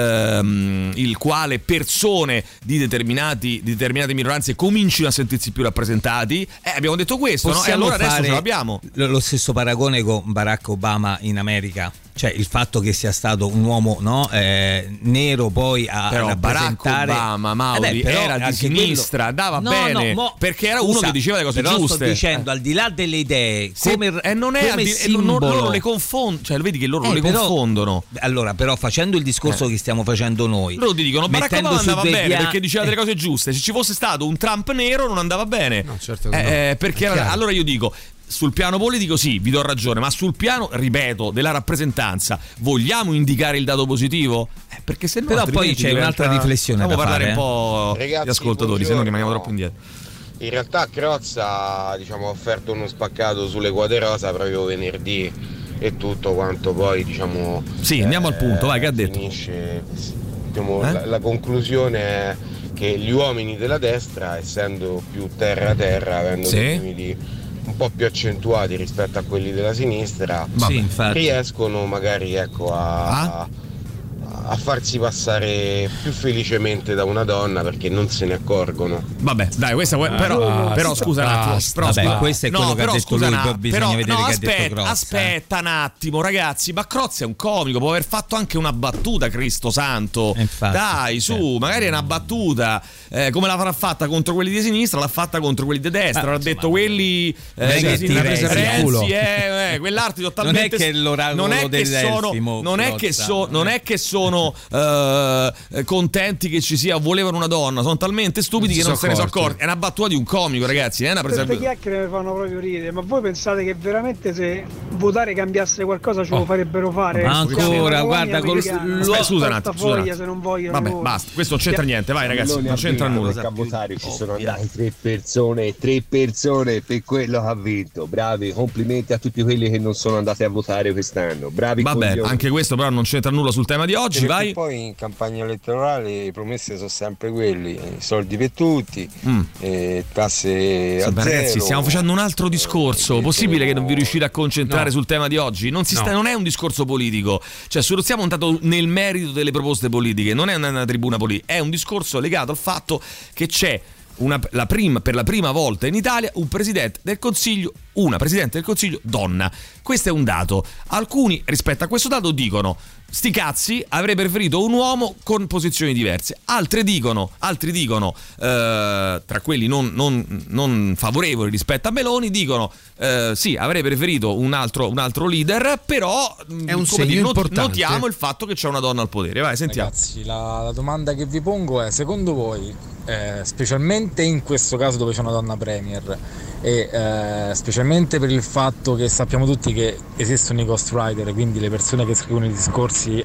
ehm, il quale persone di determinati di determinate minoranze comincino a sentirsi più rappresentati. Eh, abbiamo detto questo, no? E allora adesso ce l'abbiamo. Lo stesso paragone con Barack Obama in America, cioè il fatto che sia stato un uomo, no, eh, nero poi a però rappresentare Barack Obama, Mauri, eh beh, era di sinistra, quello... andava no, bene, no, mo... perché era uno Scusa, che diceva le cose però giuste. Sto dicendo, eh. al di là delle idee, sì, come e non è come di... simbolo, non, loro le confondono, cioè vedi che loro eh, le però, confondono. Allora, però facendo il discorso eh. che stiamo facendo noi, loro ti dicono Barack Obama andava bene pia... perché diceva delle cose giuste. Se ci fosse stato un Trump nero non andava bene. No, certo che eh, no. Perché allora, allora io dico, sul piano politico sì, vi do ragione, ma sul piano, ripeto, della rappresentanza, vogliamo indicare il dato positivo? Eh, perché se no, però poi c'è diventa... un'altra riflessione Facciamo da parlare fare, un po' Ragazzi, gli ascoltatori, buongiorno. se no rimaniamo troppo indietro. In realtà Crozza, diciamo, ha offerto uno spaccato sulle quote rosa proprio venerdì e tutto quanto poi, diciamo, sì, andiamo eh, al punto, vai, che ha detto? Finisce, diciamo, eh? la, la conclusione è che gli uomini della destra, essendo più terra-terra, avendo sì. dei limiti un po' più accentuati rispetto a quelli della sinistra, sì, riescono magari, ecco, a, ah? a farsi passare più felicemente da una donna perché non se ne accorgono. Vabbè, dai, questa ah, però, però scusa un attimo, però, vabbè, scusa, questo è quello no, che ha detto lui, poi bisogna però, vedere no, che aspetta, ha detto Crozza. Aspetta un attimo, ragazzi, ma Crozza è un comico, può aver fatto anche una battuta, Cristo santo. Infatti, dai, su, certo. magari è una battuta, eh, come l'avrà fatta contro quelli di sinistra, l'ha fatta contro quelli di destra, ah, l'ha insomma, detto quelli eh, che sì, Renzi, Renzi, eh, eh, quell'altro totalmente non è che l'oracolo non è che sono Delfimo, non è che so, non è che sono eh, contenti che ci sia, volevano una donna, sono talmente stupidi che non se ne sono accorti. È una battuta di un comico, ragazzi, non è una presa. Queste chiacchiere mi fanno proprio ridere, ma voi pensate che veramente se votare cambiasse qualcosa ce lo oh. farebbero fare? Ma ancora, guarda, col Aspetta, scusa un attimo, scusa un attimo. Se non vogliono vabbè, loro. basta, questo non c'entra niente, vai ragazzi, non c'entra nulla. Perché a votare ci sono andate tre persone, tre persone per quello che ha vinto. Bravi, complimenti a tutti quelli che non sono andati a votare quest'anno. Bravi. Vabbè, coglioni. Anche questo però non c'entra nulla sul tema di oggi, perché vai. Poi in campagna elettorale i promesse sono sempre quelli, soldi per tutti, mm. eh, tasse a sì, zero. Ragazzi, stiamo facendo un altro discorso. Possibile che non vi riuscite a concentrare no. sul tema di oggi? Non, si sta, no. non è un discorso politico, cioè siamo entrati nel merito delle proposte politiche, non è una, una tribuna politica, è un discorso legato al fatto che c'è una, la prima, per la prima volta in Italia un presidente del Consiglio, una presidente del Consiglio donna. Questo è un dato. Alcuni rispetto a questo dato dicono sti cazzi, avrei preferito un uomo con posizioni diverse. Altri dicono, altri dicono eh, tra quelli non, non, non favorevoli rispetto a Meloni, dicono eh, sì, avrei preferito un altro, un altro leader, però è un come dire, not- importante. notiamo il fatto che c'è una donna al potere. Vai, sentiamo. Ragazzi, la, la domanda che vi pongo è: secondo voi, eh, specialmente in questo caso dove c'è una donna premier, e eh, specialmente per il fatto che sappiamo tutti che esistono i ghostwriter, quindi le persone che scrivono i discorsi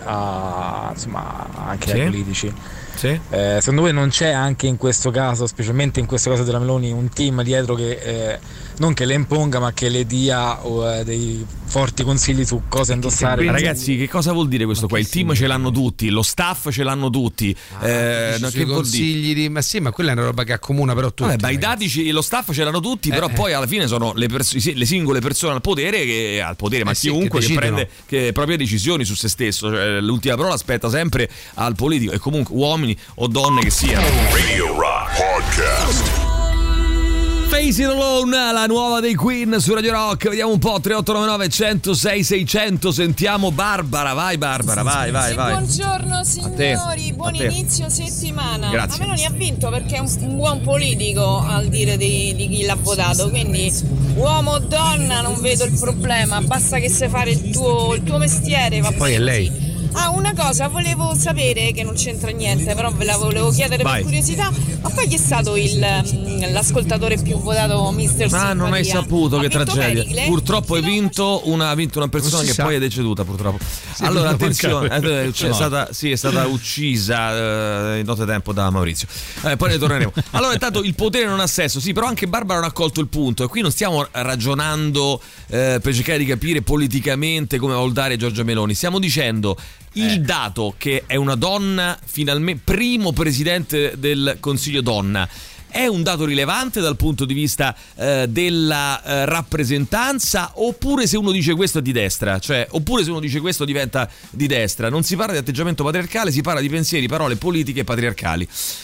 a, insomma, anche Sì. ai politici, Sì. eh, secondo voi non c'è anche in questo caso, specialmente in questo caso della Meloni, un team dietro che eh, non che le imponga ma che le dia eh, dei forti consigli su cosa indossare? Ragazzi, che cosa vuol dire questo qua? Il team ce l'hanno tutti, lo staff ce l'hanno tutti. Ah, eh, dici no, sui che vuol consigli dire? di... Ma sì, ma quella è una roba che accomuna però tutti. Vabbè, ma i ragazzi. dati ce- lo staff ce l'hanno tutti, Eh, però eh. poi alla fine sono le, pers- sì, le singole persone al potere che al potere, ma Eh sì, chiunque che che, decidono. prende che proprie decisioni su se stesso, cioè, l'ultima parola aspetta sempre al politico, e comunque uomini o donne che siano. Radio Rock Podcast. Face It Alone, la nuova dei Queen su Radio Rock. Vediamo un po'. tre otto nove nove uno zero sei sei zero zero. Sentiamo Barbara. Vai Barbara, vai, vai, Sì, vai. buongiorno signori, A buon te. inizio settimana. Grazie. La Meloni ha vinto perché è un, un buon politico, al dire di, di chi l'ha votato, quindi uomo o donna non vedo il problema, basta che sai fare il tuo, il tuo mestiere, va Poi bene è lei. così. Ah, una cosa, volevo sapere, che non c'entra niente, però ve la volevo chiedere Vai. per curiosità, ma poi chi è stato il, mm, l'ascoltatore più votato, mister Ma non hai Simpatia? saputo, Ha che vinto tragedia. Pericle? Purtroppo hai vinto una, ha vinto una persona Non si che sa. poi è deceduta, purtroppo. Sì, allora, non attenzione, mancava. eh, c'è No. stata, sì, è stata uccisa eh, in nottetempo da Maurizio. Eh, poi ne torneremo. Allora, intanto il potere non ha senso, sì, però anche Barbara non ha colto il punto. E qui non stiamo ragionando eh, per cercare di capire politicamente come vuol dare Giorgia Meloni. Stiamo dicendo il dato che è una donna, finalmente primo presidente del Consiglio donna, è un dato rilevante dal punto di vista eh, della eh, rappresentanza, oppure se uno dice questo è di destra, cioè oppure se uno dice questo diventa di destra. Non si parla di atteggiamento patriarcale, si parla di pensieri, parole politiche patriarcali.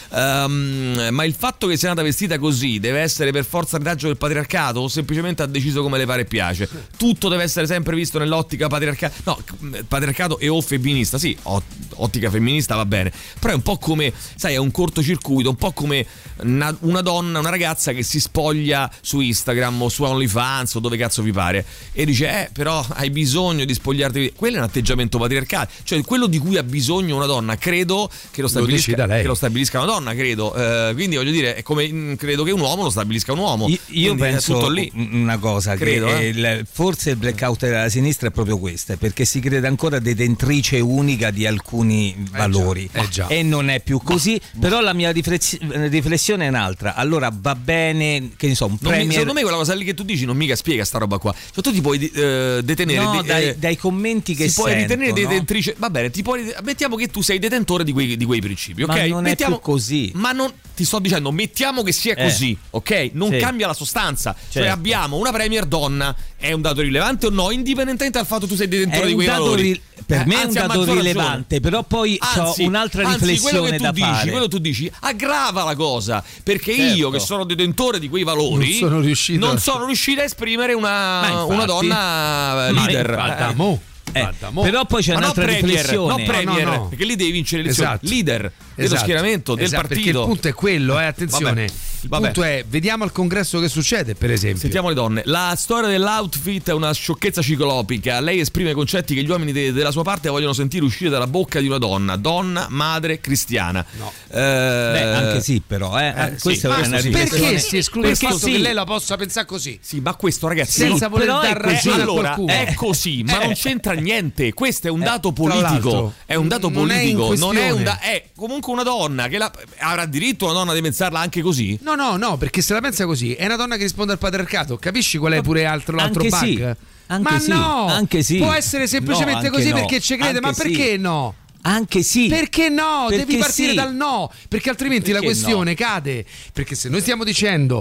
Um, ma il fatto che sia andata vestita così deve essere per forza retaggio del patriarcato, o semplicemente ha deciso come le pare e piace? Tutto deve essere sempre visto nell'ottica patriarcale? No, patriarcato e o femminista, sì, ottica femminista va bene, però è un po' come, sai, è un cortocircuito, un po' come una, una donna, una ragazza che si spoglia su Instagram o su OnlyFans o dove cazzo vi pare e dice eh però hai bisogno di spogliarti. Quello è un atteggiamento patriarcale, cioè quello di cui ha bisogno una donna, credo che lo stabilisca, decida lei. che lo stabilisca una donna, credo, eh, quindi voglio dire è come mh, credo che un uomo lo stabilisca un uomo. Io, io Quindi è penso tutto lì. una cosa, Credo, che eh. il, forse il blackout della sinistra è proprio questo, perché si crede ancora detentrice unica di alcuni valori, eh già. e non è più così. Però la mia riflessi- riflessione è un'altra. Allora va bene, che ne so, un Non mi- premier... secondo me quella cosa lì che tu dici non mica spiega sta roba qua. Cioè tu ti puoi eh, detenere No, de- dai, eh, dai commenti che si puoi sento, ritenere no? detentrice. Va bene, ti puoi, mettiamo che tu sei detentore di quei, di quei principi, ok? Ma non è mettiamo, più così. Ma non ti sto dicendo, mettiamo che sia Eh. così, ok? Non Sì. cambia la sostanza. Cioè Certo. abbiamo una premier donna, è un dato rilevante o no? Indipendentemente dal fatto che tu sei detentore È di un quei dato valori. ri- per Eh, me è un anzi, a dato maggior ragione. rilevante, però poi Anzi, ho un'altra anzi, riflessione quello che tu da dici, fare. quello che tu dici aggrava la cosa, perché Certo. io che sono detentore di quei valori Non sono riuscito non a- sono riuscito a esprimere Ma una, infatti. una donna Ma leader. Guarda, mo. Eh, Guarda, mo. però poi c'è Ma non un'altra premier, riflessione. non premier, No, no, no. perché lì devi vincere le elezioni. Esatto. Leader dello Esatto. schieramento, del Esatto, partito. perché il punto è quello, eh, attenzione. Vabbè. Il Vabbè. punto è, vediamo al congresso che succede, per esempio. Sentiamo le donne. La storia dell'outfit è una sciocchezza ciclopica. Lei esprime concetti che gli uomini de- della sua parte vogliono sentire uscire dalla bocca di una donna. Donna, madre, cristiana. No. Eh, Beh, anche sì, però, eh. Eh, Questa sì, è una ma riflessione. Perché si esclude il Perché fatto sì. che lei la possa pensare così? Sì, ma questo, ragazzi, Senza non- voler però è dar così. ragione a allora qualcuno. è così, ma Eh. non c'entra niente. Questo è un dato tra l'altro, politico. È un dato non è in politico. Non è, un questione. da- è comunque una donna che la- avrà diritto una donna di pensarla anche così. No, no, no, perché se la pensa così, è una donna che risponde al patriarcato. Capisci qual è pure altro, l'altro Anche bug? sì, anche ma sì, no, anche sì. può essere semplicemente No, anche così no, perché ci crede, ma anche sì. perché no? Anche sì. Perché no? Perché Devi partire sì. dal no, perché altrimenti Perché la questione no? cade. Perché se noi stiamo dicendo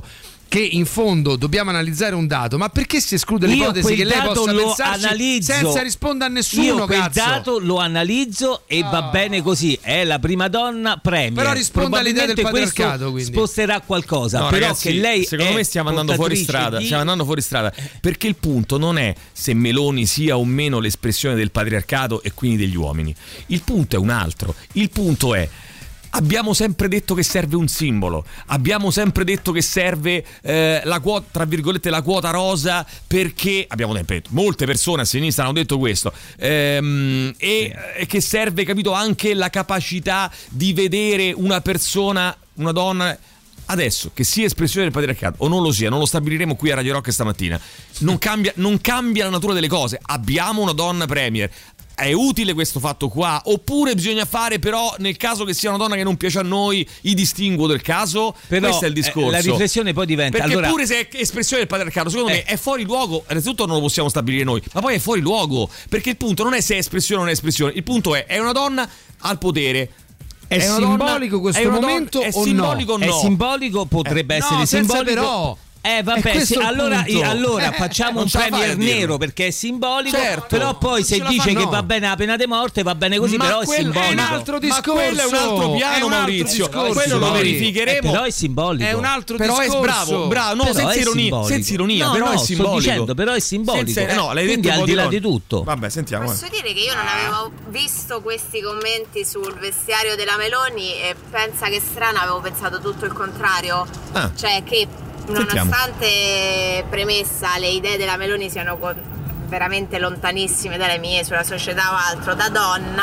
che in fondo dobbiamo analizzare un dato, ma perché si esclude l'ipotesi che lei possa pensarci analizzo. senza rispondere a nessuno? Io quel cazzo. dato lo analizzo e oh. va bene così, è la prima donna premier. Però risponda all'idea del patriarcato, quindi sposterà qualcosa. No, però ragazzi, che lei secondo me stiamo andando fuori strada, di... stiamo andando fuori strada, perché il punto non è se Meloni sia o meno l'espressione del patriarcato e quindi degli uomini. Il punto è un altro. Il punto è: abbiamo sempre detto che serve un simbolo, abbiamo sempre detto che serve eh, la quota, tra virgolette, la quota rosa, perché abbiamo detto, molte persone a sinistra hanno detto questo, ehm, e, e che serve, capito, anche la capacità di vedere una persona, una donna. Adesso, che sia espressione del patriarcato o non lo sia, non lo stabiliremo qui a Radio Rock stamattina, non cambia, non cambia la natura delle cose. Abbiamo una donna premier. È utile questo fatto qua? Oppure bisogna fare, però, nel caso che sia una donna che non piace a noi, i distinguo del caso? Però, questo è il discorso. Eh, la riflessione poi diventa, perché allora... pure se è espressione del patriarcato, secondo eh. me è fuori luogo. Innanzitutto non lo possiamo stabilire noi, ma poi è fuori luogo, perché il punto non è se è espressione o non è espressione. Il punto è: è una donna al potere. È, è simbolico donna, questo momento donna, o è simbolico no? no? È simbolico, potrebbe eh, essere no, simbolico. Però. Eh vabbè, sì, allora, allora eh, facciamo un premier nero perché è simbolico, certo, però poi se dice fa, no. che va bene la pena di morte va bene così, ma però è simbolico. È un altro discorso. Ma quello è un altro piano, Maurizio. Quello lo verificheremo. Eh, però è simbolico. È un altro però discorso. È bravo, bravo, no, senza ironia, senza ironia, no, però no, è simbolico. Sto dicendo, però è simbolico. Senza, no, l'hai quindi detto al di là di tutto. Vabbè, sentiamo. Posso dire che io non avevo visto questi commenti sul vestiario della Meloni e pensa che strano, avevo pensato tutto il contrario. Ah. Cioè che nonostante premessa le idee della Meloni siano veramente lontanissime dalle mie sulla società o altro, da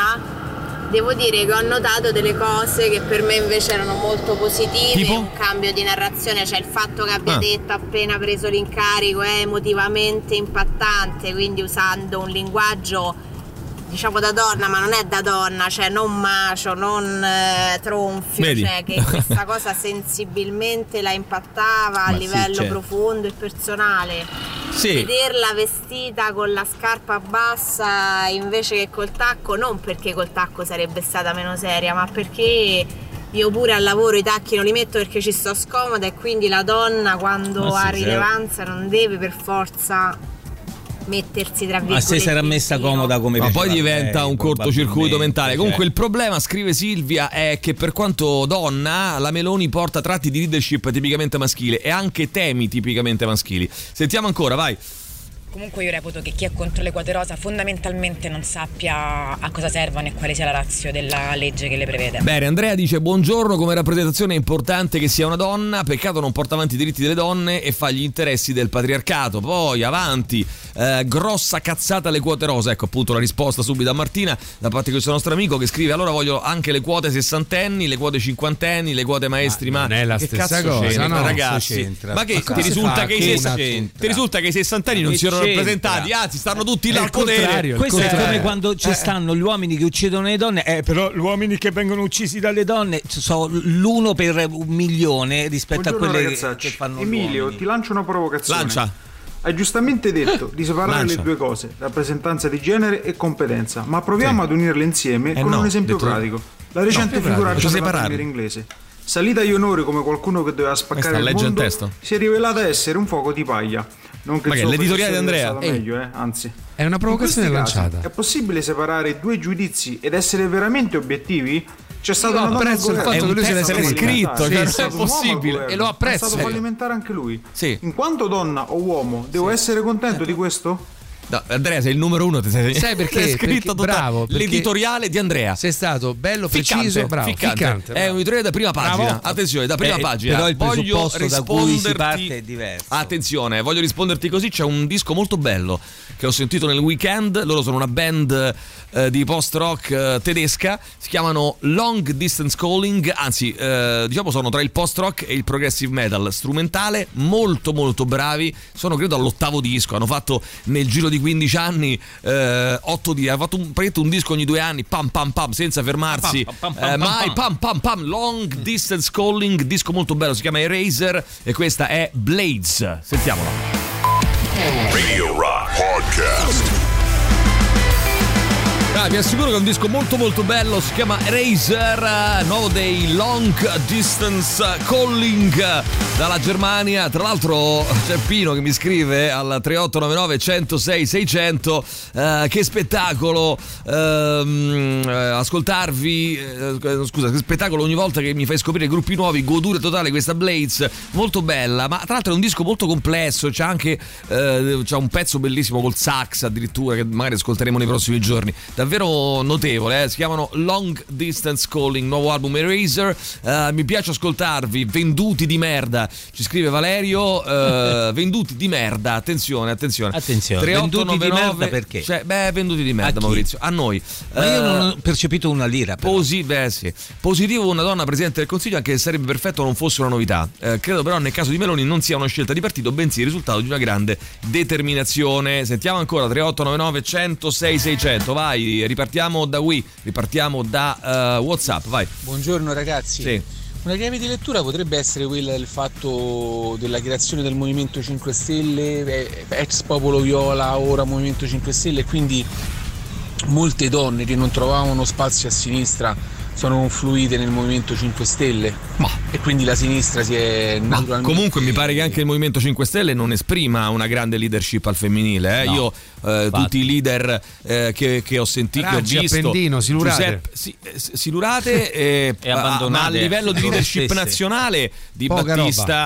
donna devo dire che ho notato delle cose che per me invece erano molto positive. Tipo? Un cambio di narrazione, cioè il fatto che abbia ah. detto appena preso l'incarico è emotivamente impattante, quindi usando un linguaggio diciamo da donna, ma non è da donna, cioè non macio, non eh, tronfio. Vedi? Cioè che questa cosa sensibilmente la impattava a ma livello sì, profondo e personale. Sì. Vederla vestita con la scarpa bassa invece che col tacco, non perché col tacco sarebbe stata meno seria, ma perché io pure al lavoro i tacchi non li metto perché ci sto scomoda, e quindi la donna quando sì, ha rilevanza non deve per forza mettersi tra virgolette. Ma se sarà messa comoda come ma poi diventa lei, un cortocircuito mentale. Cioè. Comunque il problema, scrive Silvia, è che per quanto donna la Meloni porta tratti di leadership tipicamente maschile e anche temi tipicamente maschili. Sentiamo ancora, vai. Comunque io reputo che chi è contro le quote rosa fondamentalmente non sappia a cosa servono e quale sia la ratio della legge che le prevede. Bene, Andrea dice buongiorno, come rappresentazione è importante che sia una donna, peccato non porta avanti i diritti delle donne e fa gli interessi del patriarcato. Poi avanti, eh, grossa cazzata le quote rosa, ecco appunto la risposta subito a Martina da parte di questo nostro amico che scrive allora voglio anche le quote sessantenni, le quote cinquantenni, le quote maestri, ma, ma non è la che stessa cosa, c'entra, no, ragazzi, ma che ma ti risulta fa, che, che i ses- ti risulta che i sessantenni non si erano rappresentati, anzi stanno tutti là al potere. Questo contrario. è come quando ci stanno gli uomini che uccidono le donne, eh, però gli uomini che vengono uccisi dalle donne sono l'uno per un milione rispetto Buongiorno, a quelle ragazzacci. che fanno Emilio, uomini. ti lancio una provocazione. Lancia. Hai giustamente detto di separare Lancia. le due cose, rappresentanza di genere e competenza, ma proviamo sì. ad unirle insieme eh con no, un esempio detto... pratico. La recente no, figura pratico. della premier inglese, salita agli onori come qualcuno che doveva spaccare il mondo, testo. si è rivelata essere un fuoco di paglia. Non che ma che l'editoriale di Andrea è meglio, eh? Anzi, è una provocazione lanciata. È possibile separare due giudizi ed essere veramente obiettivi? C'è stato io una apprezzo il fatto che lui se l'è scritto, sì, cioè, è possibile e lo apprezzo. È stato fallimentare anche lui. Sì. In quanto donna o uomo, devo sì. essere contento di questo? No, Andrea sei il numero uno, ti sei, sai perché? Sei scritto perché, bravo, l'editoriale di Andrea. Sei stato bello, ficcante, preciso, bravo, ficcante. ficcante, è un editoriale da prima pagina. Bravo. Attenzione, da prima eh, pagina. Però il voglio presupposto da cui si parte è diverso. Attenzione, voglio risponderti così. C'è un disco molto bello che ho sentito nel weekend. Loro sono una band eh, di post rock eh, tedesca. Si chiamano Long Distance Calling. Anzi, eh, diciamo sono tra il post rock e il progressive metal strumentale. Molto molto bravi. Sono credo all'ottavo disco. Hanno fatto nel giro di quindici anni Eh, otto di ha fatto un, un disco ogni due anni, pam pam pam senza fermarsi, pam, pam, pam, eh, mai pam pam pam. Long Distance Calling, disco molto bello, si chiama Eraser e questa è Blades. Sentiamola. Radio Rock Podcast. Ah, vi assicuro che è un disco molto molto bello, si chiama Eraser, nuovo dei Long Distance Calling dalla Germania. Tra l'altro c'è Pino che mi scrive al tre otto nove nove uno zero sei sei zero zero uh, che spettacolo uh, ascoltarvi uh, scusa, che spettacolo ogni volta che mi fai scoprire gruppi nuovi, godure totale questa Blades, molto bella, ma tra l'altro è un disco molto complesso, c'è anche uh, c'è un pezzo bellissimo col sax addirittura che magari ascolteremo nei prossimi giorni, davvero notevole, eh? Si chiamano Long Distance Calling, nuovo album Eraser. Uh, mi piace ascoltarvi, venduti di merda, ci scrive Valerio. Uh, venduti di merda, attenzione, attenzione. Attenzione, venduti di merda perché? Cioè, beh, venduti di merda, a Maurizio, a noi. Ma io uh, non ho percepito una lira. Posi- beh, sì. Positivo una donna presidente del Consiglio, anche se sarebbe perfetto non fosse una novità. Uh, credo però nel caso di Meloni non sia una scelta di partito, bensì il risultato di una grande determinazione. Sentiamo ancora tre otto nove nove uno zero sei sei zero zero. Vai, ripartiamo da qui, ripartiamo da uh, WhatsApp, vai. Buongiorno ragazzi. Sì. Una chiave di lettura potrebbe essere quella del fatto della creazione del Movimento cinque Stelle, ex Popolo Viola, ora Movimento cinque Stelle, e quindi molte donne che non trovavano spazio a sinistra sono confluite nel Movimento cinque Stelle. Ma. E quindi la sinistra si è naturalmente... Ma comunque mi pare che anche il Movimento cinque Stelle non esprima una grande leadership al femminile, eh? No. Io eh, tutti i leader eh, che, che ho sentito, Raggi, ho visto Appendino, Silurate, Giuseppe, sì, eh, Silurate eh, e abbandonate, ma a livello di leadership stesse. nazionale di Poca Battista,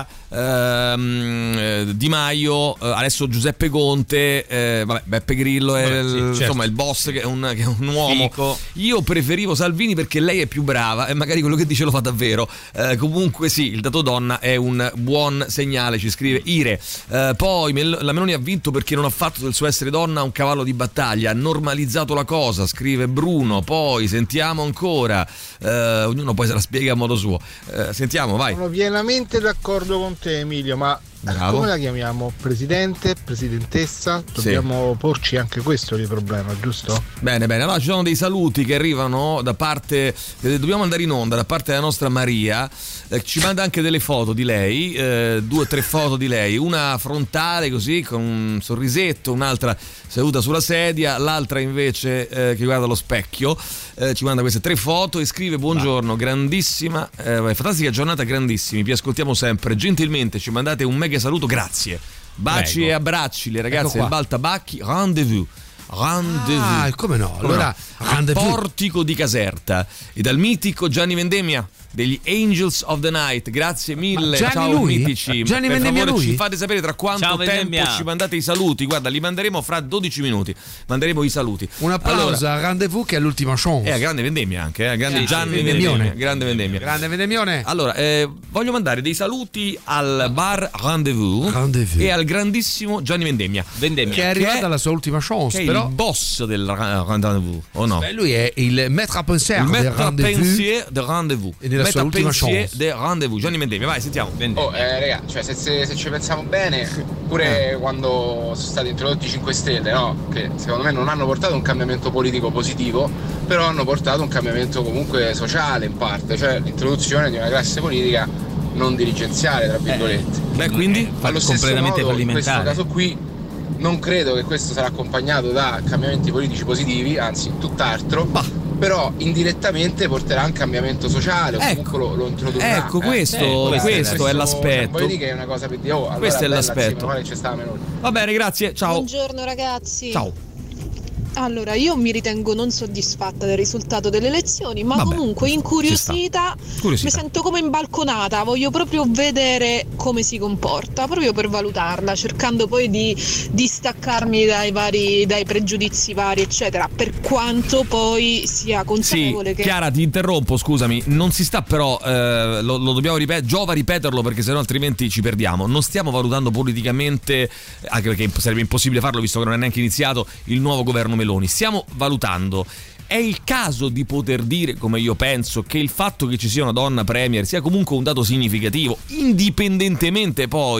ehm, eh, Di Maio, eh, adesso Giuseppe Conte, eh, vabbè, Beppe Grillo è Vabbè, il, sì, certo. insomma il boss che è un, che è un uomo. Fico. Io preferivo Salvini perché lei è più brava e magari quello che dice lo fa davvero. Eh, comunque sì, il dato donna è un buon segnale, ci scrive Ire. Eh, poi Mel- la Meloni ha vinto perché non ha fatto del suo essere donna un cavallo di battaglia, ha normalizzato la cosa, scrive Bruno. Poi sentiamo ancora, eh, ognuno poi se la spiega a modo suo. Eh, sentiamo, vai. Sono pienamente d'accordo con te Emilio, ma Bravo. come la chiamiamo? Presidente? Presidentessa? Dobbiamo sì. porci anche questo di problema, giusto? Bene, bene. Allora ci sono dei saluti che arrivano da parte, eh, dobbiamo andare in onda da parte della nostra Maria, eh, ci manda anche delle foto di lei, eh, due o tre foto di lei, una frontale così con un sorrisetto, un'altra seduta sulla sedia, l'altra invece eh, che guarda allo specchio. Eh, ci manda queste tre foto e scrive: buongiorno, grandissima, eh, fantastica giornata, grandissimi, vi ascoltiamo sempre, gentilmente ci mandate un mega saluto, grazie, baci Prego. e abbracci le ragazze Ecco del Baltabacchi, rendezvous. Rendezvous. Ah, come no? Allora, a Portico di Caserta e dal mitico Gianni Vendemmia degli Angels of the Night. Grazie mille. Gianni ciao lui? mitici. Gianni per Vendemmia favore lui? ci fate sapere tra quanto Ciao, tempo Vendemmia. ci mandate i saluti. Guarda, li manderemo fra dodici minuti. Manderemo i saluti. Un applauso allora, a Rendezvous che è l'ultima chance. è grande Vendemmia anche, eh? Grande Sì, Gianni sì, Vendemmia. Vendemmione. Grande Vendemmia. Grande Vendemmione. Allora, eh, voglio mandare dei saluti al bar Rendezvous, Rendezvous. e al grandissimo Gianni Vendemmia. Vendemmia. Che è arrivata alla sua ultima chance, che è però il boss del Rendezvous, o no? Beh, lui è il maître à pensier Il del maître à Rendezvous pensier del Rendezvous. e nella sua ultima chance. del Rendezvous. Gianni Vendemmia, vai, sentiamo. Oh, eh, raga, cioè se, se, se ci pensiamo bene, pure Eh. quando sono stati introdotti i cinque Stelle, no? Che secondo me non hanno portato un cambiamento politico positivo, però hanno portato un cambiamento comunque sociale in parte, cioè l'introduzione di una classe politica non dirigenziale, tra virgolette. Eh. Beh, quindi allo stesso completamente modo, in questo fallimentare. caso qui non credo che questo sarà accompagnato da cambiamenti politici positivi, anzi tutt'altro. Bah. Però indirettamente porterà un cambiamento sociale, o Ecco. comunque lo, lo introdurrà. Ecco, eh. questo, Eh, questo è Cioè, l'aspetto. voglio dire che è una cosa per dire, oh, allora Questo è bella, l'aspetto. sì, ma c'è sta Meloni. Va bene, grazie, ciao. Buongiorno ragazzi. Ciao. Allora, io mi ritengo non soddisfatta del risultato delle elezioni, ma Vabbè, comunque incuriosita, Curiosità. mi sento come imbalconata, voglio proprio vedere come si comporta, proprio per valutarla, cercando poi di distaccarmi dai vari dai pregiudizi vari, eccetera, per quanto poi sia Sì, consapevole che Chiara, ti interrompo, scusami. Non si sta però, eh, lo, lo dobbiamo ripetere, giova ripeterlo perché sennò altrimenti ci perdiamo. Non stiamo valutando politicamente, anche perché sarebbe impossibile farlo visto che non è neanche iniziato il nuovo governo Meloni. Stiamo valutando. È il caso di poter dire, come io penso, che il fatto che ci sia una donna premier sia comunque un dato significativo, indipendentemente poi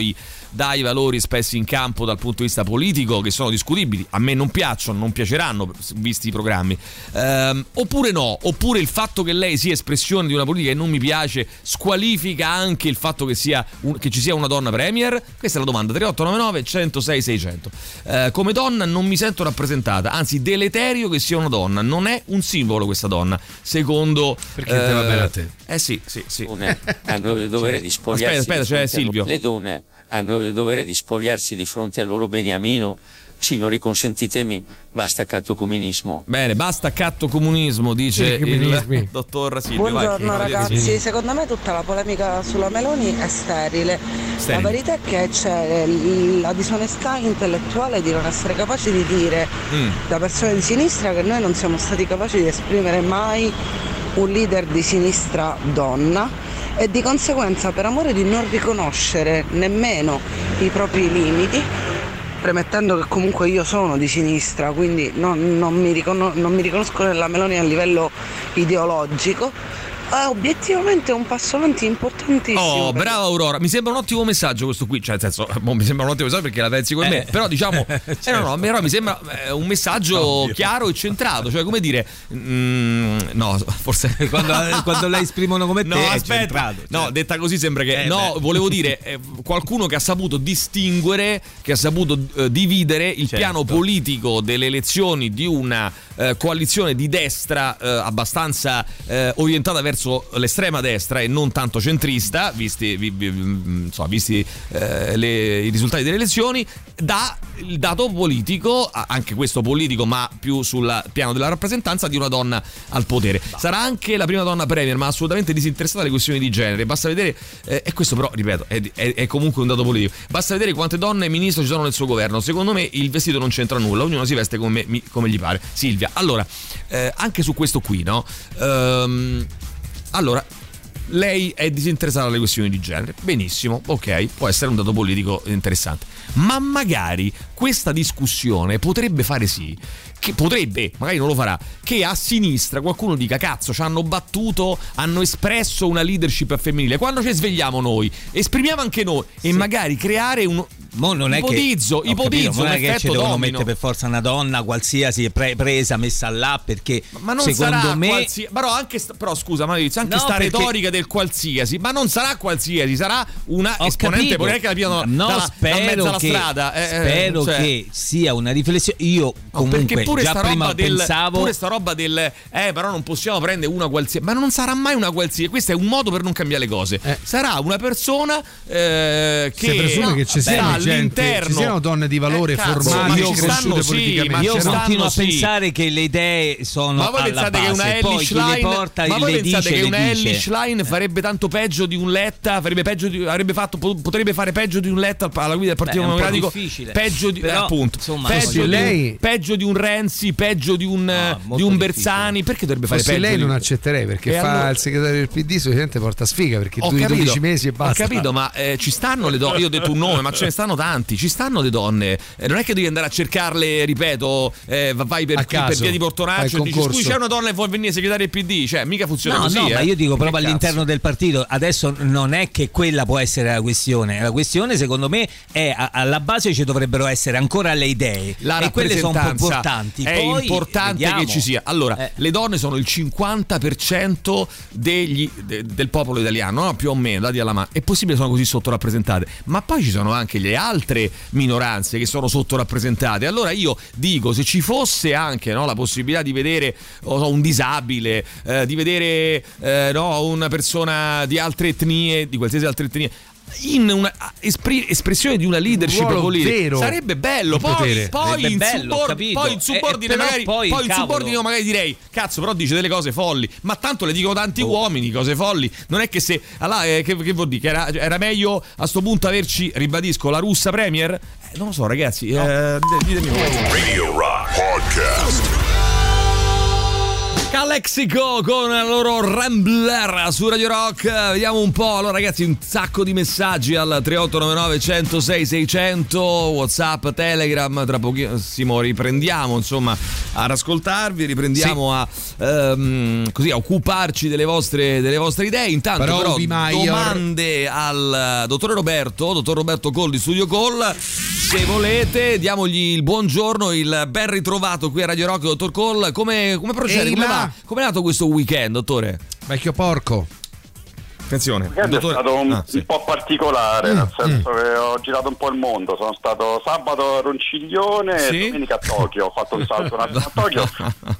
dai valori espressi in campo dal punto di vista politico, che sono discutibili, a me non piacciono, non piaceranno visti i programmi, ehm, oppure no, oppure il fatto che lei sia espressione di una politica che non mi piace squalifica anche il fatto che, sia un, che ci sia una donna premier? Questa è la domanda. Tre otto nove nove uno zero sei sei zero zero. Eh, come donna non mi sento rappresentata, anzi deleterio che sia una donna, non è un simbolo questa donna, secondo perché eh, te va bene a te? Eh sì, sì, sì. Hanno il dovere di spogliarsi. Aspetta, aspetta, c'è Silvio. Le donne hanno il dovere di spogliarsi di fronte al loro beniamino. Signori, consentitemi, basta cattocomunismo. Bene, basta cattocomunismo, dice sì, il dottor Silvio. Buongiorno vai, ragazzi, sì. Secondo me tutta la polemica sulla Meloni è sterile. sterile. La verità è che c'è la disonestà intellettuale di non essere capaci di dire mm. da persone di sinistra che noi non siamo stati capaci di esprimere mai un leader di sinistra donna, e di conseguenza, per amore di non riconoscere nemmeno i propri limiti, premettendo che comunque io sono di sinistra, quindi non, non, mi, riconos- non mi riconosco nella Meloni a livello ideologico, è obiettivamente un passo avanti importantissimo. Oh, per... brava Aurora, mi sembra un ottimo messaggio questo qui, cioè nel senso, boh, mi sembra un ottimo messaggio perché la pensi come eh. me, però diciamo, certo. eh, no, no, però mi sembra eh, un messaggio Ovvio. chiaro e centrato, cioè come dire, mm, no, forse quando, quando la esprimono come te no, è aspetta, centrato. Certo. No, detta così sembra che, eh, no, beh. volevo dire, eh, qualcuno che ha saputo distinguere, che ha saputo eh, dividere il certo. piano politico delle elezioni di una eh, coalizione di destra eh, abbastanza eh, orientata verso l'estrema destra e non tanto centrista, visti, vi, vi, insomma, visti eh, le, i risultati delle elezioni, da il dato politico, anche questo politico ma più sul piano della rappresentanza, di una donna al potere. Sarà anche la prima donna premier, ma assolutamente disinteressata alle questioni di genere. Basta vedere, eh, e questo però, ripeto, è, è, è comunque un dato politico, basta vedere quante donne ministro ci sono nel suo governo. Secondo me il vestito non c'entra nulla, ognuno si veste come, come gli pare. Silvia, allora, eh, anche su questo qui, no? Ehm... Allora, lei è disinteressata alle questioni di genere, benissimo, ok, può essere un dato politico interessante, ma magari questa discussione potrebbe fare sì, che potrebbe, magari non lo farà, che a sinistra qualcuno dica cazzo, ci hanno battuto, hanno espresso una leadership femminile, quando ci svegliamo noi, esprimiamo anche noi, sì. E magari creare un... Mo non è ipotizzo, che, ipotizzo capito, non un è che ci devono domino. mettere per forza una donna qualsiasi pre- presa, messa là, perché ma non secondo sarà me qualsiasi, però anche però scusa Maurizio, anche no, sta perché... retorica del qualsiasi, ma non sarà qualsiasi, sarà una Ho esponente capito. che la piano no, da, spero da mezzo alla che, strada eh, spero cioè... che sia una riflessione. Io comunque no, pure già sta prima roba del, pensavo pure sta roba del eh però non possiamo prendere una qualsiasi, ma non sarà mai una qualsiasi, questo è un modo per non cambiare le cose, eh. sarà una persona eh, che si presume no, che ci siano all'interno, ci siano donne di valore, eh, formate, io cresciute sì, politicamente. Io stanno, continuo a sì. pensare che le idee sono ma voi alla pensate base, che una poi chi le porta ma voi le pensate dice, che una le dice. Ellie Schlein farebbe tanto peggio di un Letta, farebbe peggio di, avrebbe fatto, potrebbe fare peggio di un Letta alla guida del Partito Beh, Democratico, difficile. peggio di, Però, appunto insomma, peggio, di, lei... peggio di un Renzi, peggio di un, no, di un difficile. Bersani, perché dovrebbe fare Forse peggio lei di... non accetterei, perché e fa allora... il segretario del P D, solitamente porta sfiga, perché ho due capito, dodici mesi e basta. Ho capito, ma eh, ci stanno le donne, io ho detto un nome, ma ce ne stanno tanti, ci stanno le donne, eh, non è che devi andare a cercarle, ripeto, eh, vai per, per via di Portonaccio e dici scusi c'è una donna che vuole venire segretario del P D, cioè mica funziona no, così. No, eh. ma io dico che proprio cazzo? All'interno del partito, adesso non è che quella può essere la questione, la questione secondo me è alla base ci dovrebbero essere ancora le idee, la e quelle sono importanti. È Poi importante vediamo. che ci sia. Allora, eh. le donne sono il cinquanta per cento degli, de, del popolo italiano, no? Più o meno, dati alla mano. È possibile che sono così sottorappresentate, ma poi ci sono anche le altre minoranze che sono sottorappresentate. Allora io dico, se ci fosse anche, no, la possibilità di vedere oh, un disabile, eh, di vedere eh, no, una persona di altre etnie, di qualsiasi altra etnia, in una espri- espressione di una leadership politica, sarebbe bello. Poi, poi, in bello, subord- poi in subordine, eh, magari, poi, poi in subordine magari direi cazzo, però dice delle cose folli, ma tanto le dicono tanti oh. uomini cose folli. Non è che se allora, eh, che, che vuol dire? Che era, era meglio a sto punto averci, ribadisco, la russa premier? Eh, non lo so, ragazzi. No. Eh, ditemi. Radio Rock Podcast. Calexico con la loro Rambler su Radio Rock. Vediamo un po'. Allora ragazzi, un sacco di messaggi al tre otto nove nove uno zero sei sei zero zero, WhatsApp, Telegram. Tra pochissimo riprendiamo insomma ad ascoltarvi, riprendiamo sì. a ehm, così a occuparci delle vostre, delle vostre idee. Intanto però, però domande al dottore Roberto, dottor Roberto Call di Studio Call. Se volete diamogli il buongiorno, il ben ritrovato qui a Radio Rock, dottor Call. Come, come procede? Come va? Come è nato questo weekend, dottore? Vecchio porco. Attenzione, il weekend dottore... è stato un, ah, sì. un po' particolare, mm, nel senso mm. che ho girato un po' il mondo. Sono stato sabato a Ronciglione sì? e domenica a Tokyo. Ho fatto un salto un attimo a Tokyo.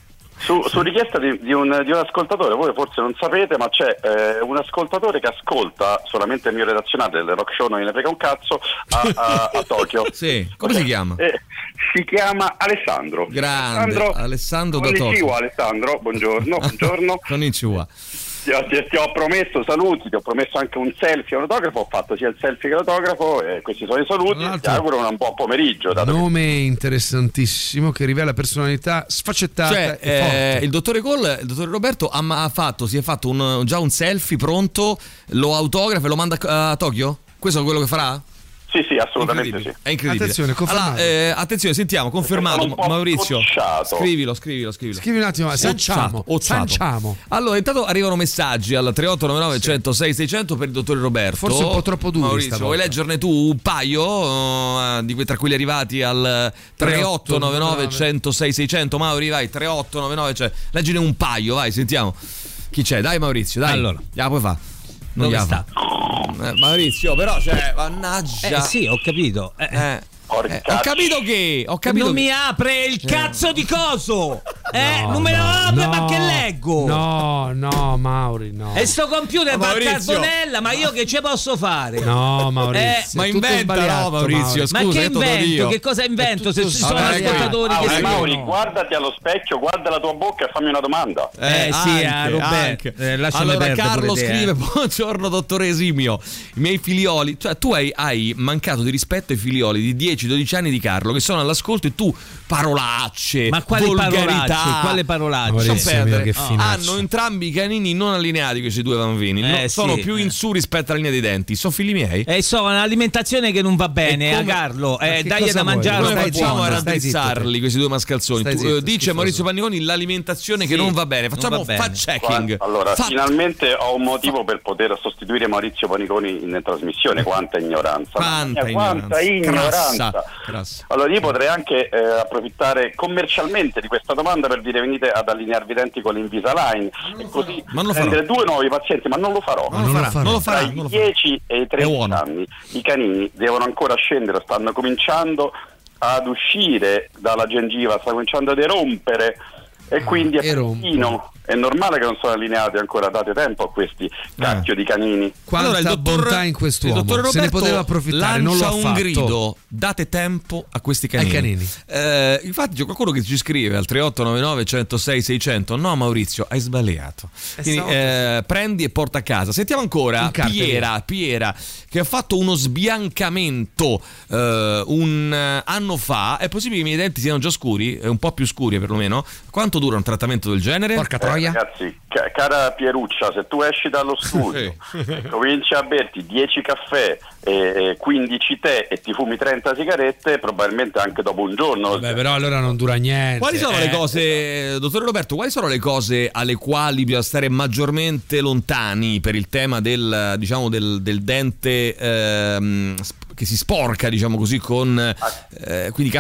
Su, su richiesta di, di, un, di un ascoltatore, voi forse non sapete, ma c'è eh, un ascoltatore che ascolta solamente il mio redazionale del Rock Show, non gliene frega un cazzo, a, a, a Tokyo. Sì, come si chiama? Eh, si chiama Alessandro. Grande, Alessandro, Alessandro da Tokyo. Konnichiwa Alessandro, buongiorno, buongiorno. Konnichiwa. Ti ho, ti, ti ho promesso saluti, ti ho promesso anche un selfie e un autografo, ho fatto sia il selfie che l'autografo e questi sono i saluti. Ti auguro un buon pomeriggio. Nome che... interessantissimo che rivela personalità sfaccettata. Cioè, e forte. Eh, il dottore Cole, il dottore Roberto ha, ha fatto, si è fatto un, già un selfie pronto, lo autografa e lo manda a, a Tokyo? Questo è quello che farà? Sì, sì, assolutamente sì. È incredibile. Attenzione, confermato. Allora, eh, attenzione, sentiamo, confermato. Maurizio, scrivilo, scrivilo, scrivilo. Scrivi un attimo, sanciamo, sanciamo. Allora, intanto arrivano messaggi al tre otto nove nove uno zero sei sei zero zero per il dottore Roberto. Forse un po' troppo duro. Maurizio, vuoi leggerne tu un paio uh, di quei tra quelli arrivati al tre otto nove nove uno zero sei sei zero zero? Mauri, vai, tre otto nove nove, cioè, leggine un paio, vai, sentiamo. Chi c'è? Dai Maurizio, dai. Allora, la puoi fare. Dove sta? Eh, Maurizio, però, cioè, mannaggia. Eh sì, ho capito. Eh, eh. Eh, ho capito che ho capito non che... mi apre il cazzo di coso. Eh, no, non me lo apre, no, ma che leggo? No, no, Mauri, no. E sto computer va a carbonella, ma io che ci posso fare? No, Maurizio. Eh, ma inventa, no, Maurizio, scusa, ma che invento? Dio. Che cosa invento? Se ci sono Vabbè, ascoltatori ah, che Mauri, scrivono. guardati allo specchio, guarda la tua bocca e fammi una domanda. Eh, eh sì, anche, a Roberto. Eh, allora Carlo te, scrive: eh. buongiorno dottore Esimio, i miei figlioli, cioè tu hai, hai mancato di rispetto ai figlioli di dieci dodici anni di Carlo che sono all'ascolto e tu parolacce, ma quali volgarità, parolacce? Quale parolacce? Maurizio, mio, che oh. Hanno entrambi i canini non allineati, questi due bambini, eh, no, sono sì. più in su rispetto alla linea dei denti. Sono figli miei? E eh, so, un'alimentazione che non va bene, come... a Carlo. Eh, dagli da mangiare. Come facciamo buono. a raddrizzarli questi due mascalzoni? Tu, zitto, dice schifoso. Maurizio Paniconi l'alimentazione sì, che non va bene. Facciamo va fact checking. Allora, Fa... finalmente ho un motivo per poter sostituire Maurizio Paniconi in trasmissione. Quanta ignoranza! Quanta mia, ignoranza! Quanta ignoranza. Crassa. Crassa. Allora, io potrei anche eh, approfittare commercialmente di questa domanda per dire venite ad allinearvi i denti con l'Invisalign e così prendere due nuovi pazienti, ma non lo farò. Non lo farà, non lo farà. Tra i dieci e i tredici anni i canini devono ancora scendere, stanno cominciando ad uscire dalla gengiva, sta cominciando ad erompere e quindi è pettino. È normale che non sono allineati ancora, date tempo a questi cacchio eh. di canini. Quanta allora, il dottor, bontà in quest'uomo, il dottor Roberto se ne poteva approfittare, non lo ha un fatto. grido, date tempo a questi canini. canini. Eh, infatti c'è qualcuno che ci scrive al tre otto nove nove uno zero sei sei zero zero: no Maurizio, hai sbagliato. Quindi eh, prendi e porta a casa. Sentiamo ancora Piera, Piera che ha fatto uno sbiancamento eh, un anno fa. È possibile che i miei denti siano già scuri, un po' più scuri perlomeno. Quanto dura un trattamento del genere? Porca troia. Eh, ragazzi, ca- cara Pieruccia, se tu esci dallo studio cominci a berti dieci caffè e quindici tè e ti fumi trenta sigarette, probabilmente anche dopo un giorno. Beh, però allora non dura niente. Quali sono eh. le cose, dottore Roberto, quali sono le cose alle quali bisogna stare maggiormente lontani per il tema del, diciamo, del, del dente ehm, che si sporca, diciamo così, con eh, quindi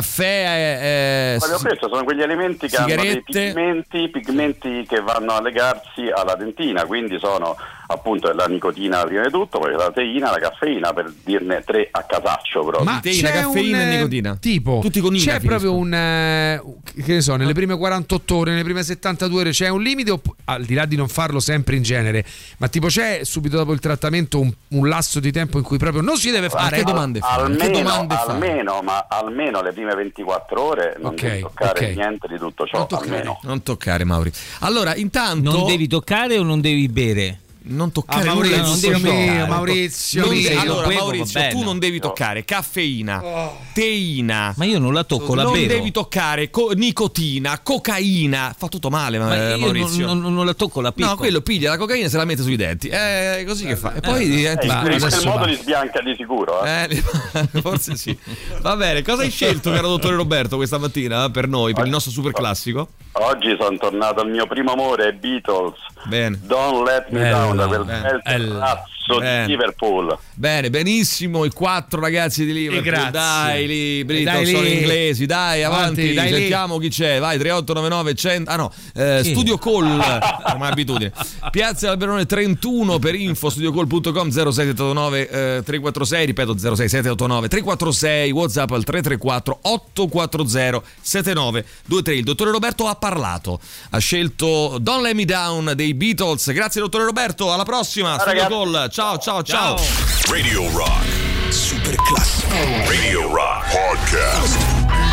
caffè, eh, ma ho detto, sono quegli alimenti che sigarette. hanno dei pigmenti, pigmenti che vanno a legarsi alla dentina, quindi sono appunto la nicotina prima di tutto, poi la teina, la caffeina, per dirne tre a casaccio proprio. Ma teina, caffeina un, e nicotina. Tipo, tutti con c'è Ina, proprio un eh, che ne so, nelle prime quarantotto ore, nelle prime settantadue ore c'è un limite, opp- al di là di non farlo sempre in genere, ma tipo c'è subito dopo il trattamento un, un lasso di tempo in cui proprio non si deve fare? Che domande Al, almeno, che domande almeno ma almeno le prime ventiquattro ore non okay, devi toccare okay. niente di tutto ciò. Non toccare, almeno non toccare, Mauri. Allora, intanto non devi toccare o non devi bere? non toccare ah, Maurizio, non devi mio, toccare. Maurizio, non mio. devi, allora bevo, Maurizio tu non devi toccare caffeina, oh. teina, ma io non la tocco, la non bevo. devi toccare co- nicotina, cocaina, fa tutto male, ma io Maurizio non, non, non la tocco, la picco. No, quello piglia la cocaina e se la mette sui denti, è così che fa e poi eh, diventi eh, in quel modo va. li sbianca di sicuro, eh? Eh, forse sì. Va bene, cosa hai scelto, caro dottore Roberto, questa mattina per noi, per il nostro super classico? Oggi sono tornato al mio primo amore, Beatles. Bene. Don't Let Me Bello, Down, da quel bello. bel terrazzo Bene. di Liverpool. Bene, benissimo, i quattro ragazzi di Liverpool. grazie. Dai, lì, Beatles Dai, sono lì. inglesi, dai, avanti, Avanti, dai, sentiamo chi c'è. Vai, tre otto nove nove cento. Ah no, eh, Sì. Studio Call, ormai abitudine. Piazza Alberone trentuno per info studiocall punto com zero sei sette otto nove tre quattro sei, ripeto zero sei sette otto nove tre quattro sei, WhatsApp al tre tre quattro otto quattro zero sette nove due tre. Il dottore Roberto ha parlato, ha scelto Don't Let Me Down dei Beatles. Grazie dottore Roberto, alla prossima. Ciao, Studio ragazzi. Call. Ciao ciao ciao. Radio Rock. Super classico. Radio Rock Podcast.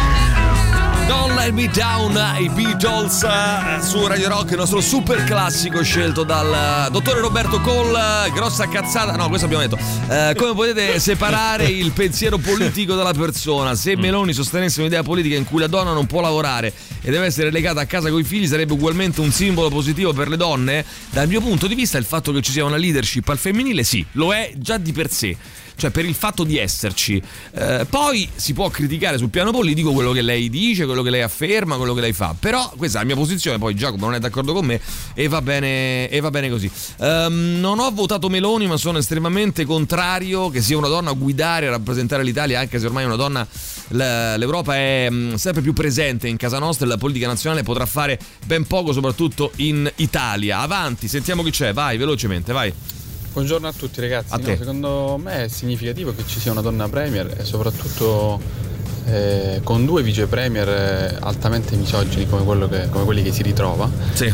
Don't Let Me Down, i Beatles eh, su Radio Rock, il nostro super classico scelto dal dottore Roberto Cole. Grossa cazzata, no, questo abbiamo detto. Eh, come potete separare il pensiero politico dalla persona? Se Meloni sostenesse un'idea politica in cui la donna non può lavorare e deve essere legata a casa coi figli, sarebbe ugualmente un simbolo positivo per le donne? Dal mio punto di vista il fatto che ci sia una leadership al femminile sì, lo è già di per sé, cioè per il fatto di esserci. Eh, poi si può criticare sul piano politico quello che lei dice, quello che lei afferma, quello che lei fa, però questa è la mia posizione, poi Giacomo non è d'accordo con me e va bene, e va bene così. Um, non ho votato Meloni, ma sono estremamente contrario che sia una donna a guidare, a rappresentare l'Italia, anche se ormai una donna, l'Europa è sempre più presente in casa nostra e la politica nazionale potrà fare ben poco, soprattutto in Italia. Avanti, sentiamo chi c'è, vai velocemente, vai. Buongiorno a tutti ragazzi, A te. no, secondo me è significativo che ci sia una donna premier e soprattutto eh, con due vice premier eh, altamente misogini come, quello che, come quelli che si ritrova. Sì.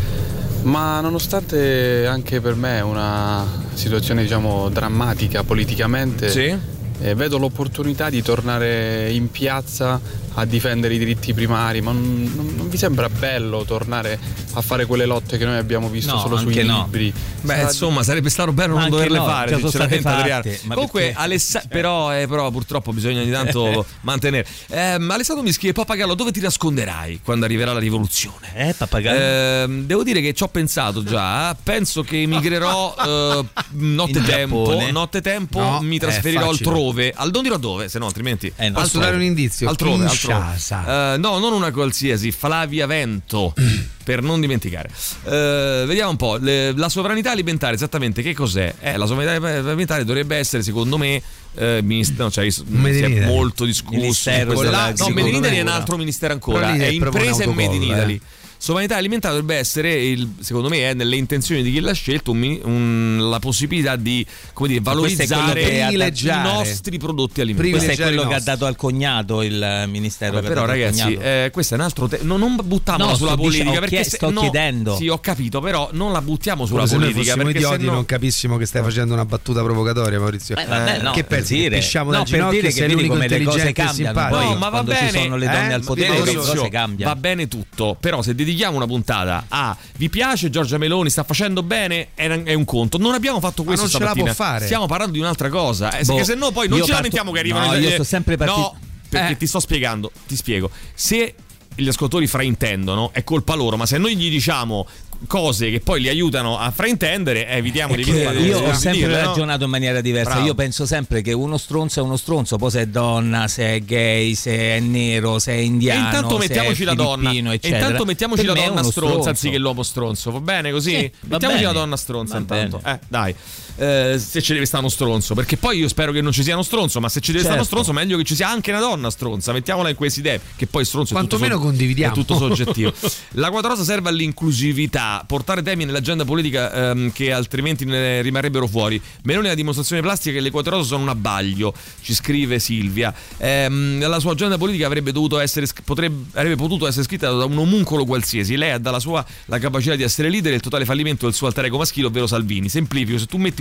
Ma nonostante anche per me una situazione diciamo drammatica politicamente, Sì. eh, vedo l'opportunità di tornare in piazza a difendere i diritti primari, ma non, non, non vi sembra bello tornare a fare quelle lotte che noi abbiamo visto No, solo sui anche no. libri? Beh, Sarà- insomma, sarebbe stato bello Ma non anche doverle no, fare, già sono state sinceramente, fatte, Adriano. ma Comunque, perché? Alessa- però, eh, però purtroppo bisogna ogni tanto mantenere. Ehm, Alessandro mi scrive: Pappagallo, dove ti nasconderai quando arriverà la rivoluzione? Eh, Pappagallo? Ehm, devo dire che ci ho pensato già. Penso che migrerò eh, nottetempo. Giappone? Nottetempo No, mi è trasferirò facile. altrove. Al, non dirò dove, se no, altrimenti. Eh, no. Posso altrove. dare un indizio? Altrove, altrove. Kinshasa. Eh, no, non una qualsiasi, Flavia Vento. Per non dimenticare, eh, vediamo un po'. Le, la sovranità alimentare, esattamente che cos'è? Eh, la sovranità alimentare dovrebbe essere, secondo me, eh, ministero, cioè, si Made in è Italy. molto discusso. Ministero Quella- della no, Made in Italy è un agricoltura. altro ministero ancora. Però lì È è proprio impresa e un Made in autocollo, Italy. eh. Sovranità alimentare dovrebbe essere, il, secondo me, è nelle intenzioni di chi l'ha scelto un mini- un- la possibilità di, come dire, Ma questo è quello valorizzare che ha i privilegiare. nostri prodotti alimentari. Questo è privilegiare quello i che ha nostri. dato al cognato il ministero. Vabbè, che ha però dato al ragazzi, cognato. eh, questo è un altro tema. Non, non buttiamola No, sulla sto dic- politica ho perché chie- se, sto no, chiedendo. Sì, ho capito, però non la buttiamo sulla Come se noi politica fossimo perché idioti se no non capissimo che stai facendo una battuta provocatoria, Maurizio. Beh, vabbè, no, che per pensi? dire. Che pisciamo No, dal per ginocchio dire e che sei vedi l'unico come le cose intelligente e cambiano, simpatico. poi No, ma va quando ci bene, sono le donne eh? al potere Maurizio, le cose cambiano. va bene tutto, però se dedichiamo una puntata a vi piace Giorgia Meloni, sta facendo bene, è un, è un conto. Non abbiamo fatto questo non ce la stamattina. può fare. Stiamo parlando di un'altra cosa, eh, Boh, perché se no poi non io ci parto- lamentiamo che arrivano No, le- io sto sempre partito- No, perché Eh. ti sto spiegando, ti spiego. Se gli ascoltatori fraintendono è colpa loro, ma se noi gli diciamo cose che poi li aiutano a fraintendere, eh, evitiamo di Che dire. io ho di sempre dirle, no? ragionato in maniera diversa. Bravo. Io penso sempre che uno stronzo è uno stronzo, poi se è donna, se è gay, se è nero, se è E indiano, intanto se mettiamoci è la donna. filippino, E eccetera. intanto mettiamoci Per la me è donna uno stronza stronzo. anziché l'uomo stronzo. Va bene così? Sì, va mettiamoci bene. la donna stronza Va intanto. bene. Eh, dai. Eh, se ci deve stare uno stronzo, perché poi io spero che non ci sia uno stronzo, ma se ci deve stare uno Certo. stronzo, meglio che ci sia anche una donna stronza. Mettiamola in queste idee, che poi stronzo è tutto, Quantomeno so- condividiamo. è tutto soggettivo. La Quattrosa serve all'inclusività, portare temi nell'agenda politica ehm, che altrimenti ne rimarrebbero fuori. Meloni è la dimostrazione plastica che le Quattro Rose sono un abbaglio, ci scrive Silvia. Ehm, la sua agenda politica avrebbe dovuto essere potrebbe, avrebbe potuto essere scritta da un omuncolo qualsiasi. Lei ha dalla sua la capacità di essere leader e il totale fallimento del suo alter ego maschile, ovvero Salvini. Semplifico, se tu metti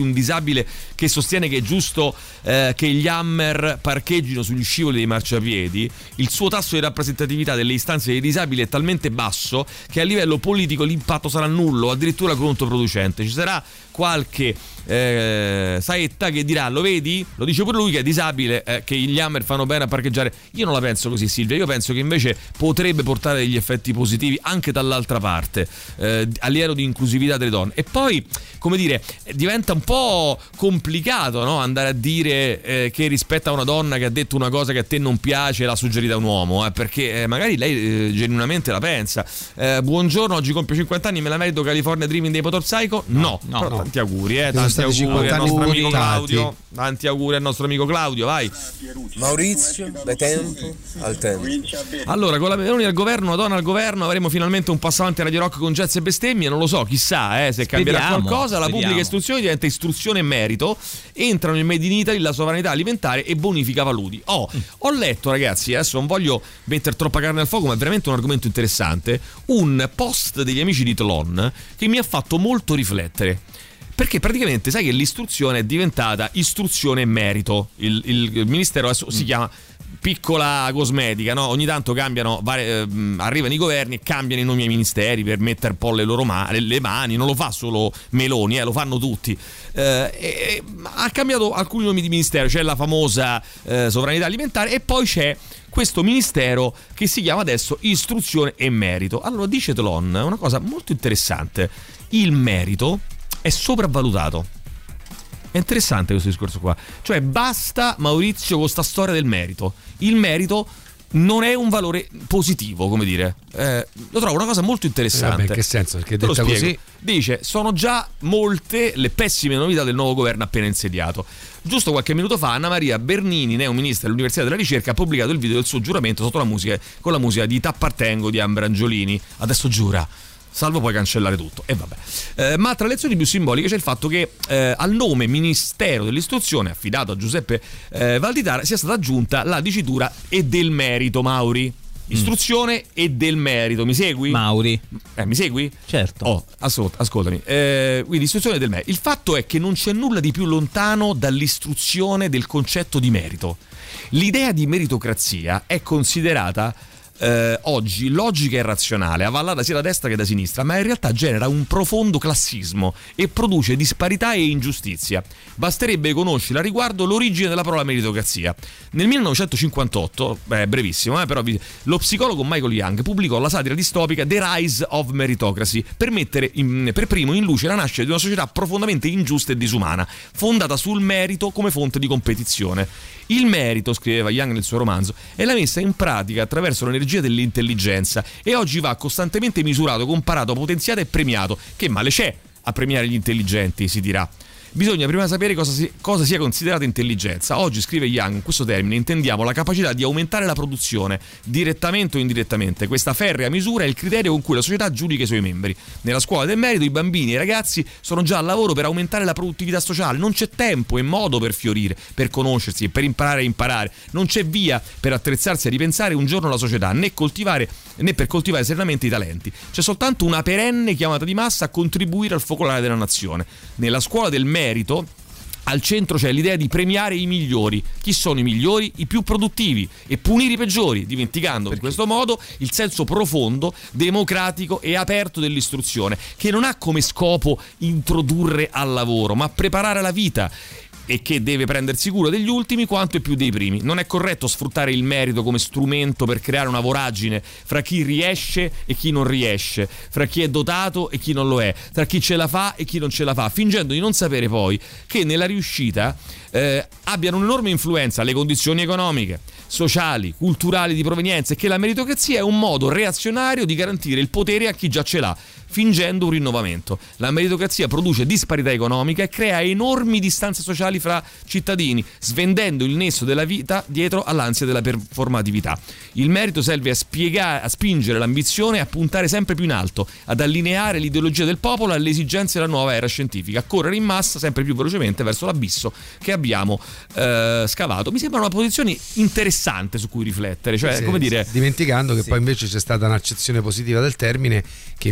senti un disabile che sostiene che è giusto eh, che gli Hammer parcheggino sugli scivoli dei marciapiedi, il suo tasso di rappresentatività delle istanze dei disabili è talmente basso che a livello politico l'impatto sarà nullo, addirittura controproducente. Ci sarà qualche eh, saetta che dirà: lo vedi? Lo dice pure lui che è disabile, eh, che gli Hammer fanno bene a parcheggiare. Io non la penso così, Silvia. Io penso che invece potrebbe portare degli effetti positivi anche dall'altra parte, eh, a livello di inclusività delle donne. E poi, come dire, diventa un po' complicato, no? Andare a dire eh, che rispetto a una donna che ha detto una cosa che a te non piace l'ha suggerita un uomo, eh, perché eh, magari lei eh, genuinamente la pensa. Eh, buongiorno, oggi compio cinquanta anni, me la merito California Dreaming dei Motor Psycho? No, no, no, no. Tanti auguri, eh, tanti auguri al nostro amico Claudio. Tanti auguri al nostro amico Claudio, vai. Maurizio, da tempo al tempo. Allora, con la Meloni al governo, una donna al governo, avremo finalmente un passo avanti a Radio Rock con jazz e bestemmie. Non lo so, chissà eh, se cambierà speriamo, qualcosa. La speriamo. Pubblica istruzione diventa istruzione e merito. Entrano nel Made in Italy la sovranità alimentare e bonifica paludi. Oh, mm. Ho letto, ragazzi, adesso non voglio mettere troppa carne al fuoco, ma è veramente un argomento interessante. Un post degli amici di Tlon che mi ha fatto molto riflettere. Perché praticamente sai che l'istruzione è diventata istruzione e merito. Il, il, il ministero adesso mm. si chiama piccola cosmetica, no? Ogni tanto cambiano, varie, eh, arrivano i governi e cambiano i nomi ai ministeri per mettere un po' le loro ma- le mani. Non lo fa solo Meloni, eh, lo fanno tutti. Eh, e, ha cambiato alcuni nomi di ministero. C'è la famosa eh, sovranità alimentare e poi c'è questo ministero che si chiama adesso istruzione e merito. Allora dice Tlon una cosa molto interessante: il merito è sopravvalutato. È interessante questo discorso qua. Cioè basta, Maurizio, con sta storia del merito. Il merito non è un valore positivo, come dire. Eh, lo trovo una cosa molto interessante. Eh vabbè, in che senso? Perché detta così dice: sono già molte le pessime novità del nuovo governo appena insediato. Giusto qualche minuto fa Anna Maria Bernini, neo ministra dell'Università della Ricerca, ha pubblicato il video del suo giuramento sotto la musica, con la musica di T'appartengo di Ambrangiolini. Adesso giura, salvo poi cancellare tutto. E vabbè. Eh, ma tra le lezioni più simboliche c'è il fatto che eh, al nome Ministero dell'Istruzione, affidato a Giuseppe eh, Valditara, sia stata aggiunta la dicitura e del merito, Mauri. Istruzione mm. e del merito, mi segui? Mauri. Eh, mi segui? Certo. Oh, ascolt- ascoltami. Eh, quindi istruzione e del merito. Il fatto è che non c'è nulla di più lontano dall'istruzione del concetto di merito. L'idea di meritocrazia è considerata Eh, oggi logica e razionale, avallata sia da destra che da sinistra, ma in realtà genera un profondo classismo e produce disparità e ingiustizia. Basterebbe conoscere a riguardo l'origine della parola meritocrazia. Nel millenovecentocinquantotto, beh, brevissimo, eh, però lo psicologo Michael Young pubblicò la satira distopica The Rise of Meritocracy per mettere in, per primo in luce la nascita di una società profondamente ingiusta e disumana, fondata sul merito come fonte di competizione. Il merito, scriveva Young nel suo romanzo, è la messa in pratica attraverso l'energia dell'intelligenza e oggi va costantemente misurato, comparato, potenziato e premiato. Che male c'è a premiare gli intelligenti, si dirà. Bisogna prima sapere cosa, si, cosa sia considerata intelligenza. Oggi, scrive Young, in questo termine intendiamo la capacità di aumentare la produzione, direttamente o indirettamente. Questa ferrea misura è il criterio con cui la società giudica i suoi membri. Nella scuola del merito i bambini e i ragazzi sono già al lavoro per aumentare la produttività sociale. Non c'è tempo e modo per fiorire, per conoscersi, per imparare a imparare. Non c'è via per attrezzarsi a ripensare un giorno la società, né coltivare né per coltivare serenamente i talenti. C'è soltanto una perenne chiamata di massa a contribuire al focolare della nazione. Nella scuola del merito al centro c'è l'idea di premiare i migliori. Chi sono i migliori? I più produttivi, e punire i peggiori, dimenticando Perché? in questo modo il senso profondo, democratico e aperto dell'istruzione, che non ha come scopo introdurre al lavoro, ma preparare la vita, e che deve prendersi cura degli ultimi quanto e più dei primi. Non è corretto sfruttare il merito come strumento per creare una voragine fra chi riesce e chi non riesce, fra chi è dotato e chi non lo è, tra chi ce la fa e chi non ce la fa, fingendo di non sapere poi che nella riuscita eh, abbiano un'enorme influenza le condizioni economiche, sociali, culturali di provenienza, e che la meritocrazia è un modo reazionario di garantire il potere a chi già ce l'ha, fingendo un rinnovamento. La meritocrazia produce disparità economica e crea enormi distanze sociali fra cittadini, svendendo il nesso della vita dietro all'ansia della performatività. Il merito serve a spiegare, a spingere l'ambizione, a puntare sempre più in alto, ad allineare l'ideologia del popolo alle esigenze della nuova era scientifica, a correre in massa sempre più velocemente verso l'abisso che abbiamo eh, scavato. Mi sembra una posizione interessante su cui riflettere, cioè, sì, come dire, dimenticando che sì. poi invece c'è stata un'accezione positiva del termine, che invece di guardare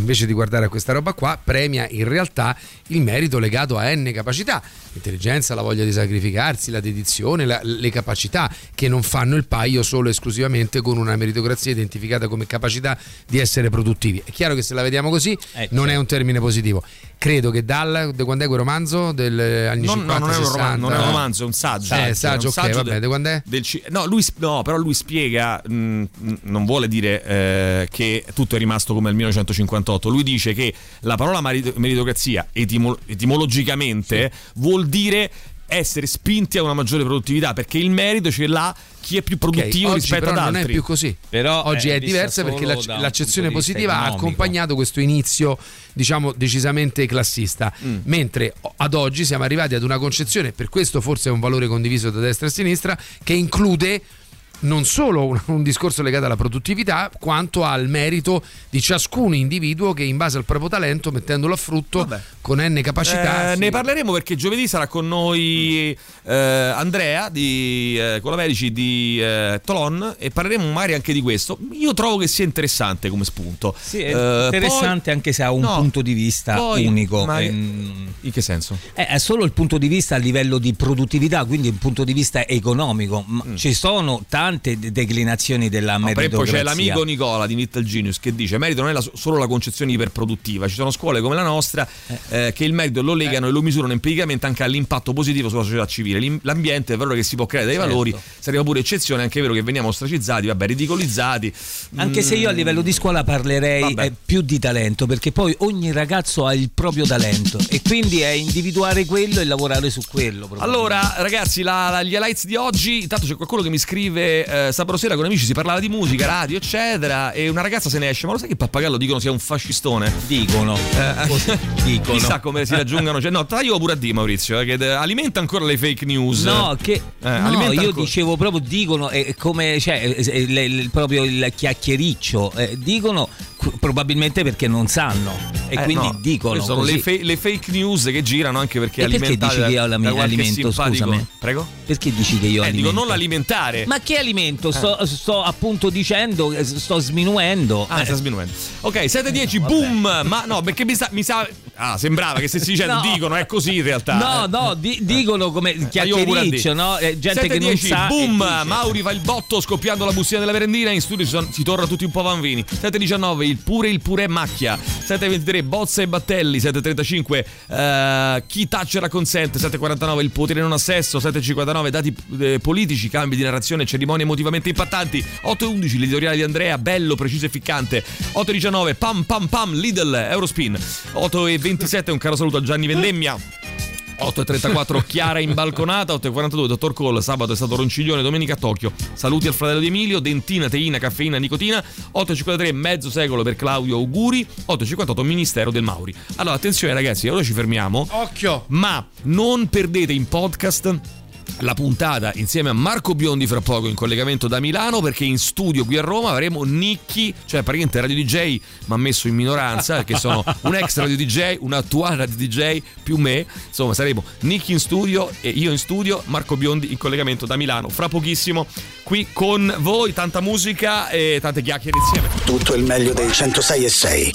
guardare a questa roba qua, premia in realtà il merito legato a n capacità, l'intelligenza, la voglia di sacrificarsi, la dedizione, la, le capacità che non fanno il paio solo e esclusivamente con una meritocrazia identificata come capacità di essere produttivi. È chiaro che se la vediamo così eh, non certo. è un termine positivo. Credo che dal de quando è quel romanzo del anni non, cinquanta no, non, è un sessanta, romanzo, non è un romanzo, è un saggio. Eh, saggio, un ok, saggio vabbè, de quando è? Del, no, lui, no, però lui spiega, mh, non vuole dire eh, che tutto è rimasto come nel millenovecentocinquantotto. Lui dice che la parola meritocrazia etimo, etimologicamente sì. vuol dire essere spinti a una maggiore produttività, perché il merito ce l'ha chi è più produttivo okay, rispetto ad altri. Non è più così. Però oggi è, è diversa perché la, l'accezione positiva ha accompagnato questo inizio, diciamo, decisamente classista, mm. mentre ad oggi siamo arrivati ad una concezione, per questo forse è un valore condiviso da destra e sinistra, che include non solo un, un discorso legato alla produttività, quanto al merito di ciascun individuo che in base al proprio talento, mettendolo a frutto Vabbè. con n capacità. Eh, sì. Ne parleremo perché giovedì sarà con noi eh, Andrea di eh, Colaverici di eh, Tolon e parleremo magari anche di questo. Io trovo che sia interessante come spunto. Sì, è eh, interessante poi, anche se ha un no, punto di vista poi, unico. Ma in, in che senso? È, è solo il punto di vista a livello di produttività, quindi un punto di vista economico. Mm. Ci sono tanti declinazioni della meritocrazia. Poi c'è l'amico Nicola di Little Genius che dice: merito non è la, solo la concezione iperproduttiva, ci sono scuole come la nostra eh. Eh, che il merito lo legano eh. e lo misurano empiricamente anche all'impatto positivo sulla società civile. L'ambiente è vero che si può creare dei certo. valori, sarebbe pure eccezione, anche è vero che veniamo ostracizzati, vabbè, ridicolizzati, anche mm. se io a livello di scuola parlerei eh, più di talento, perché poi ogni ragazzo ha il proprio talento e quindi è individuare quello e lavorare su quello. Allora ragazzi, la, la, gli highlights di oggi, intanto c'è qualcuno che mi scrive eh, sabato sera con amici si parlava di musica, radio eccetera, e una ragazza se ne esce: ma lo sai che Pappagallo dicono sia un fascistone? Dicono, eh, dicono. Chissà come si raggiungano, cioè, no, taglio pure a D Maurizio, eh, che alimenta ancora le fake news. No, che eh, no, io ancora. dicevo proprio dicono, è come, cioè, è, le, le, proprio il chiacchiericcio, eh, dicono probabilmente perché non sanno e eh, quindi no, dicono sono le, fa- le fake news che girano, anche perché e perché dici che io da alimento, scusami? Prego? Perché dici che io eh, alimento? Dico non alimentare. Ma che alimento? Sto, eh. sto appunto dicendo, sto sminuendo. Ah, eh. sta sminuendo. Ok, sette dieci, no, boom. Ma no, perché mi sa, mi sa ah, sembrava che stessi dicendo no. dicono, è così in realtà. No, no, di, dicono come chiacchiericcio, no? Gente sette, che dieci, non sa. Boom, Mauri fa il botto scoppiando la bustina della merendina, in studio si, sono, si torna tutti un po' vanvini. sette diciannove, il pure il pure macchia. sette ventitré, Bozza e Battelli. sette trentacinque, uh, chi tacera consente. sette quarantanove, il potere non ha sesso. sette cinquantanove, dati eh, politici, cambi di narrazione, cerimonie emotivamente impattanti. otto undici, l'editoriale di Andrea, bello, preciso e ficcante. otto diciannove, pam pam pam, Lidl, Eurospin. otto ventisette, un caro saluto a Gianni Vendemmia. otto e trentaquattro, Chiara in balconata. otto e quarantadue, Dottor Cole, sabato è stato Ronciglione, domenica a Tokyo. Saluti al fratello di Emilio, dentina, teina, caffeina, nicotina. otto e cinquantatré, mezzo secolo per Claudio, auguri. otto e cinquantotto, Ministero del Mauri. Allora attenzione ragazzi, ora ci fermiamo. Occhio! Ma non perdete in podcast la puntata insieme a Marco Biondi fra poco in collegamento da Milano, perché in studio qui a Roma avremo Nicky, cioè praticamente radio D J ma messo in minoranza, perché sono un ex radio D J, un attuale radio D J più me, insomma saremo Nicky in studio e io in studio, Marco Biondi in collegamento da Milano fra pochissimo qui con voi, tanta musica e tante chiacchiere insieme. Tutto il meglio dei centosei e sei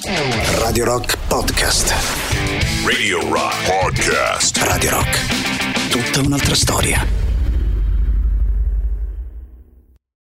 Radio Rock Podcast. Radio Rock Podcast. Radio Rock, tutta un'altra storia.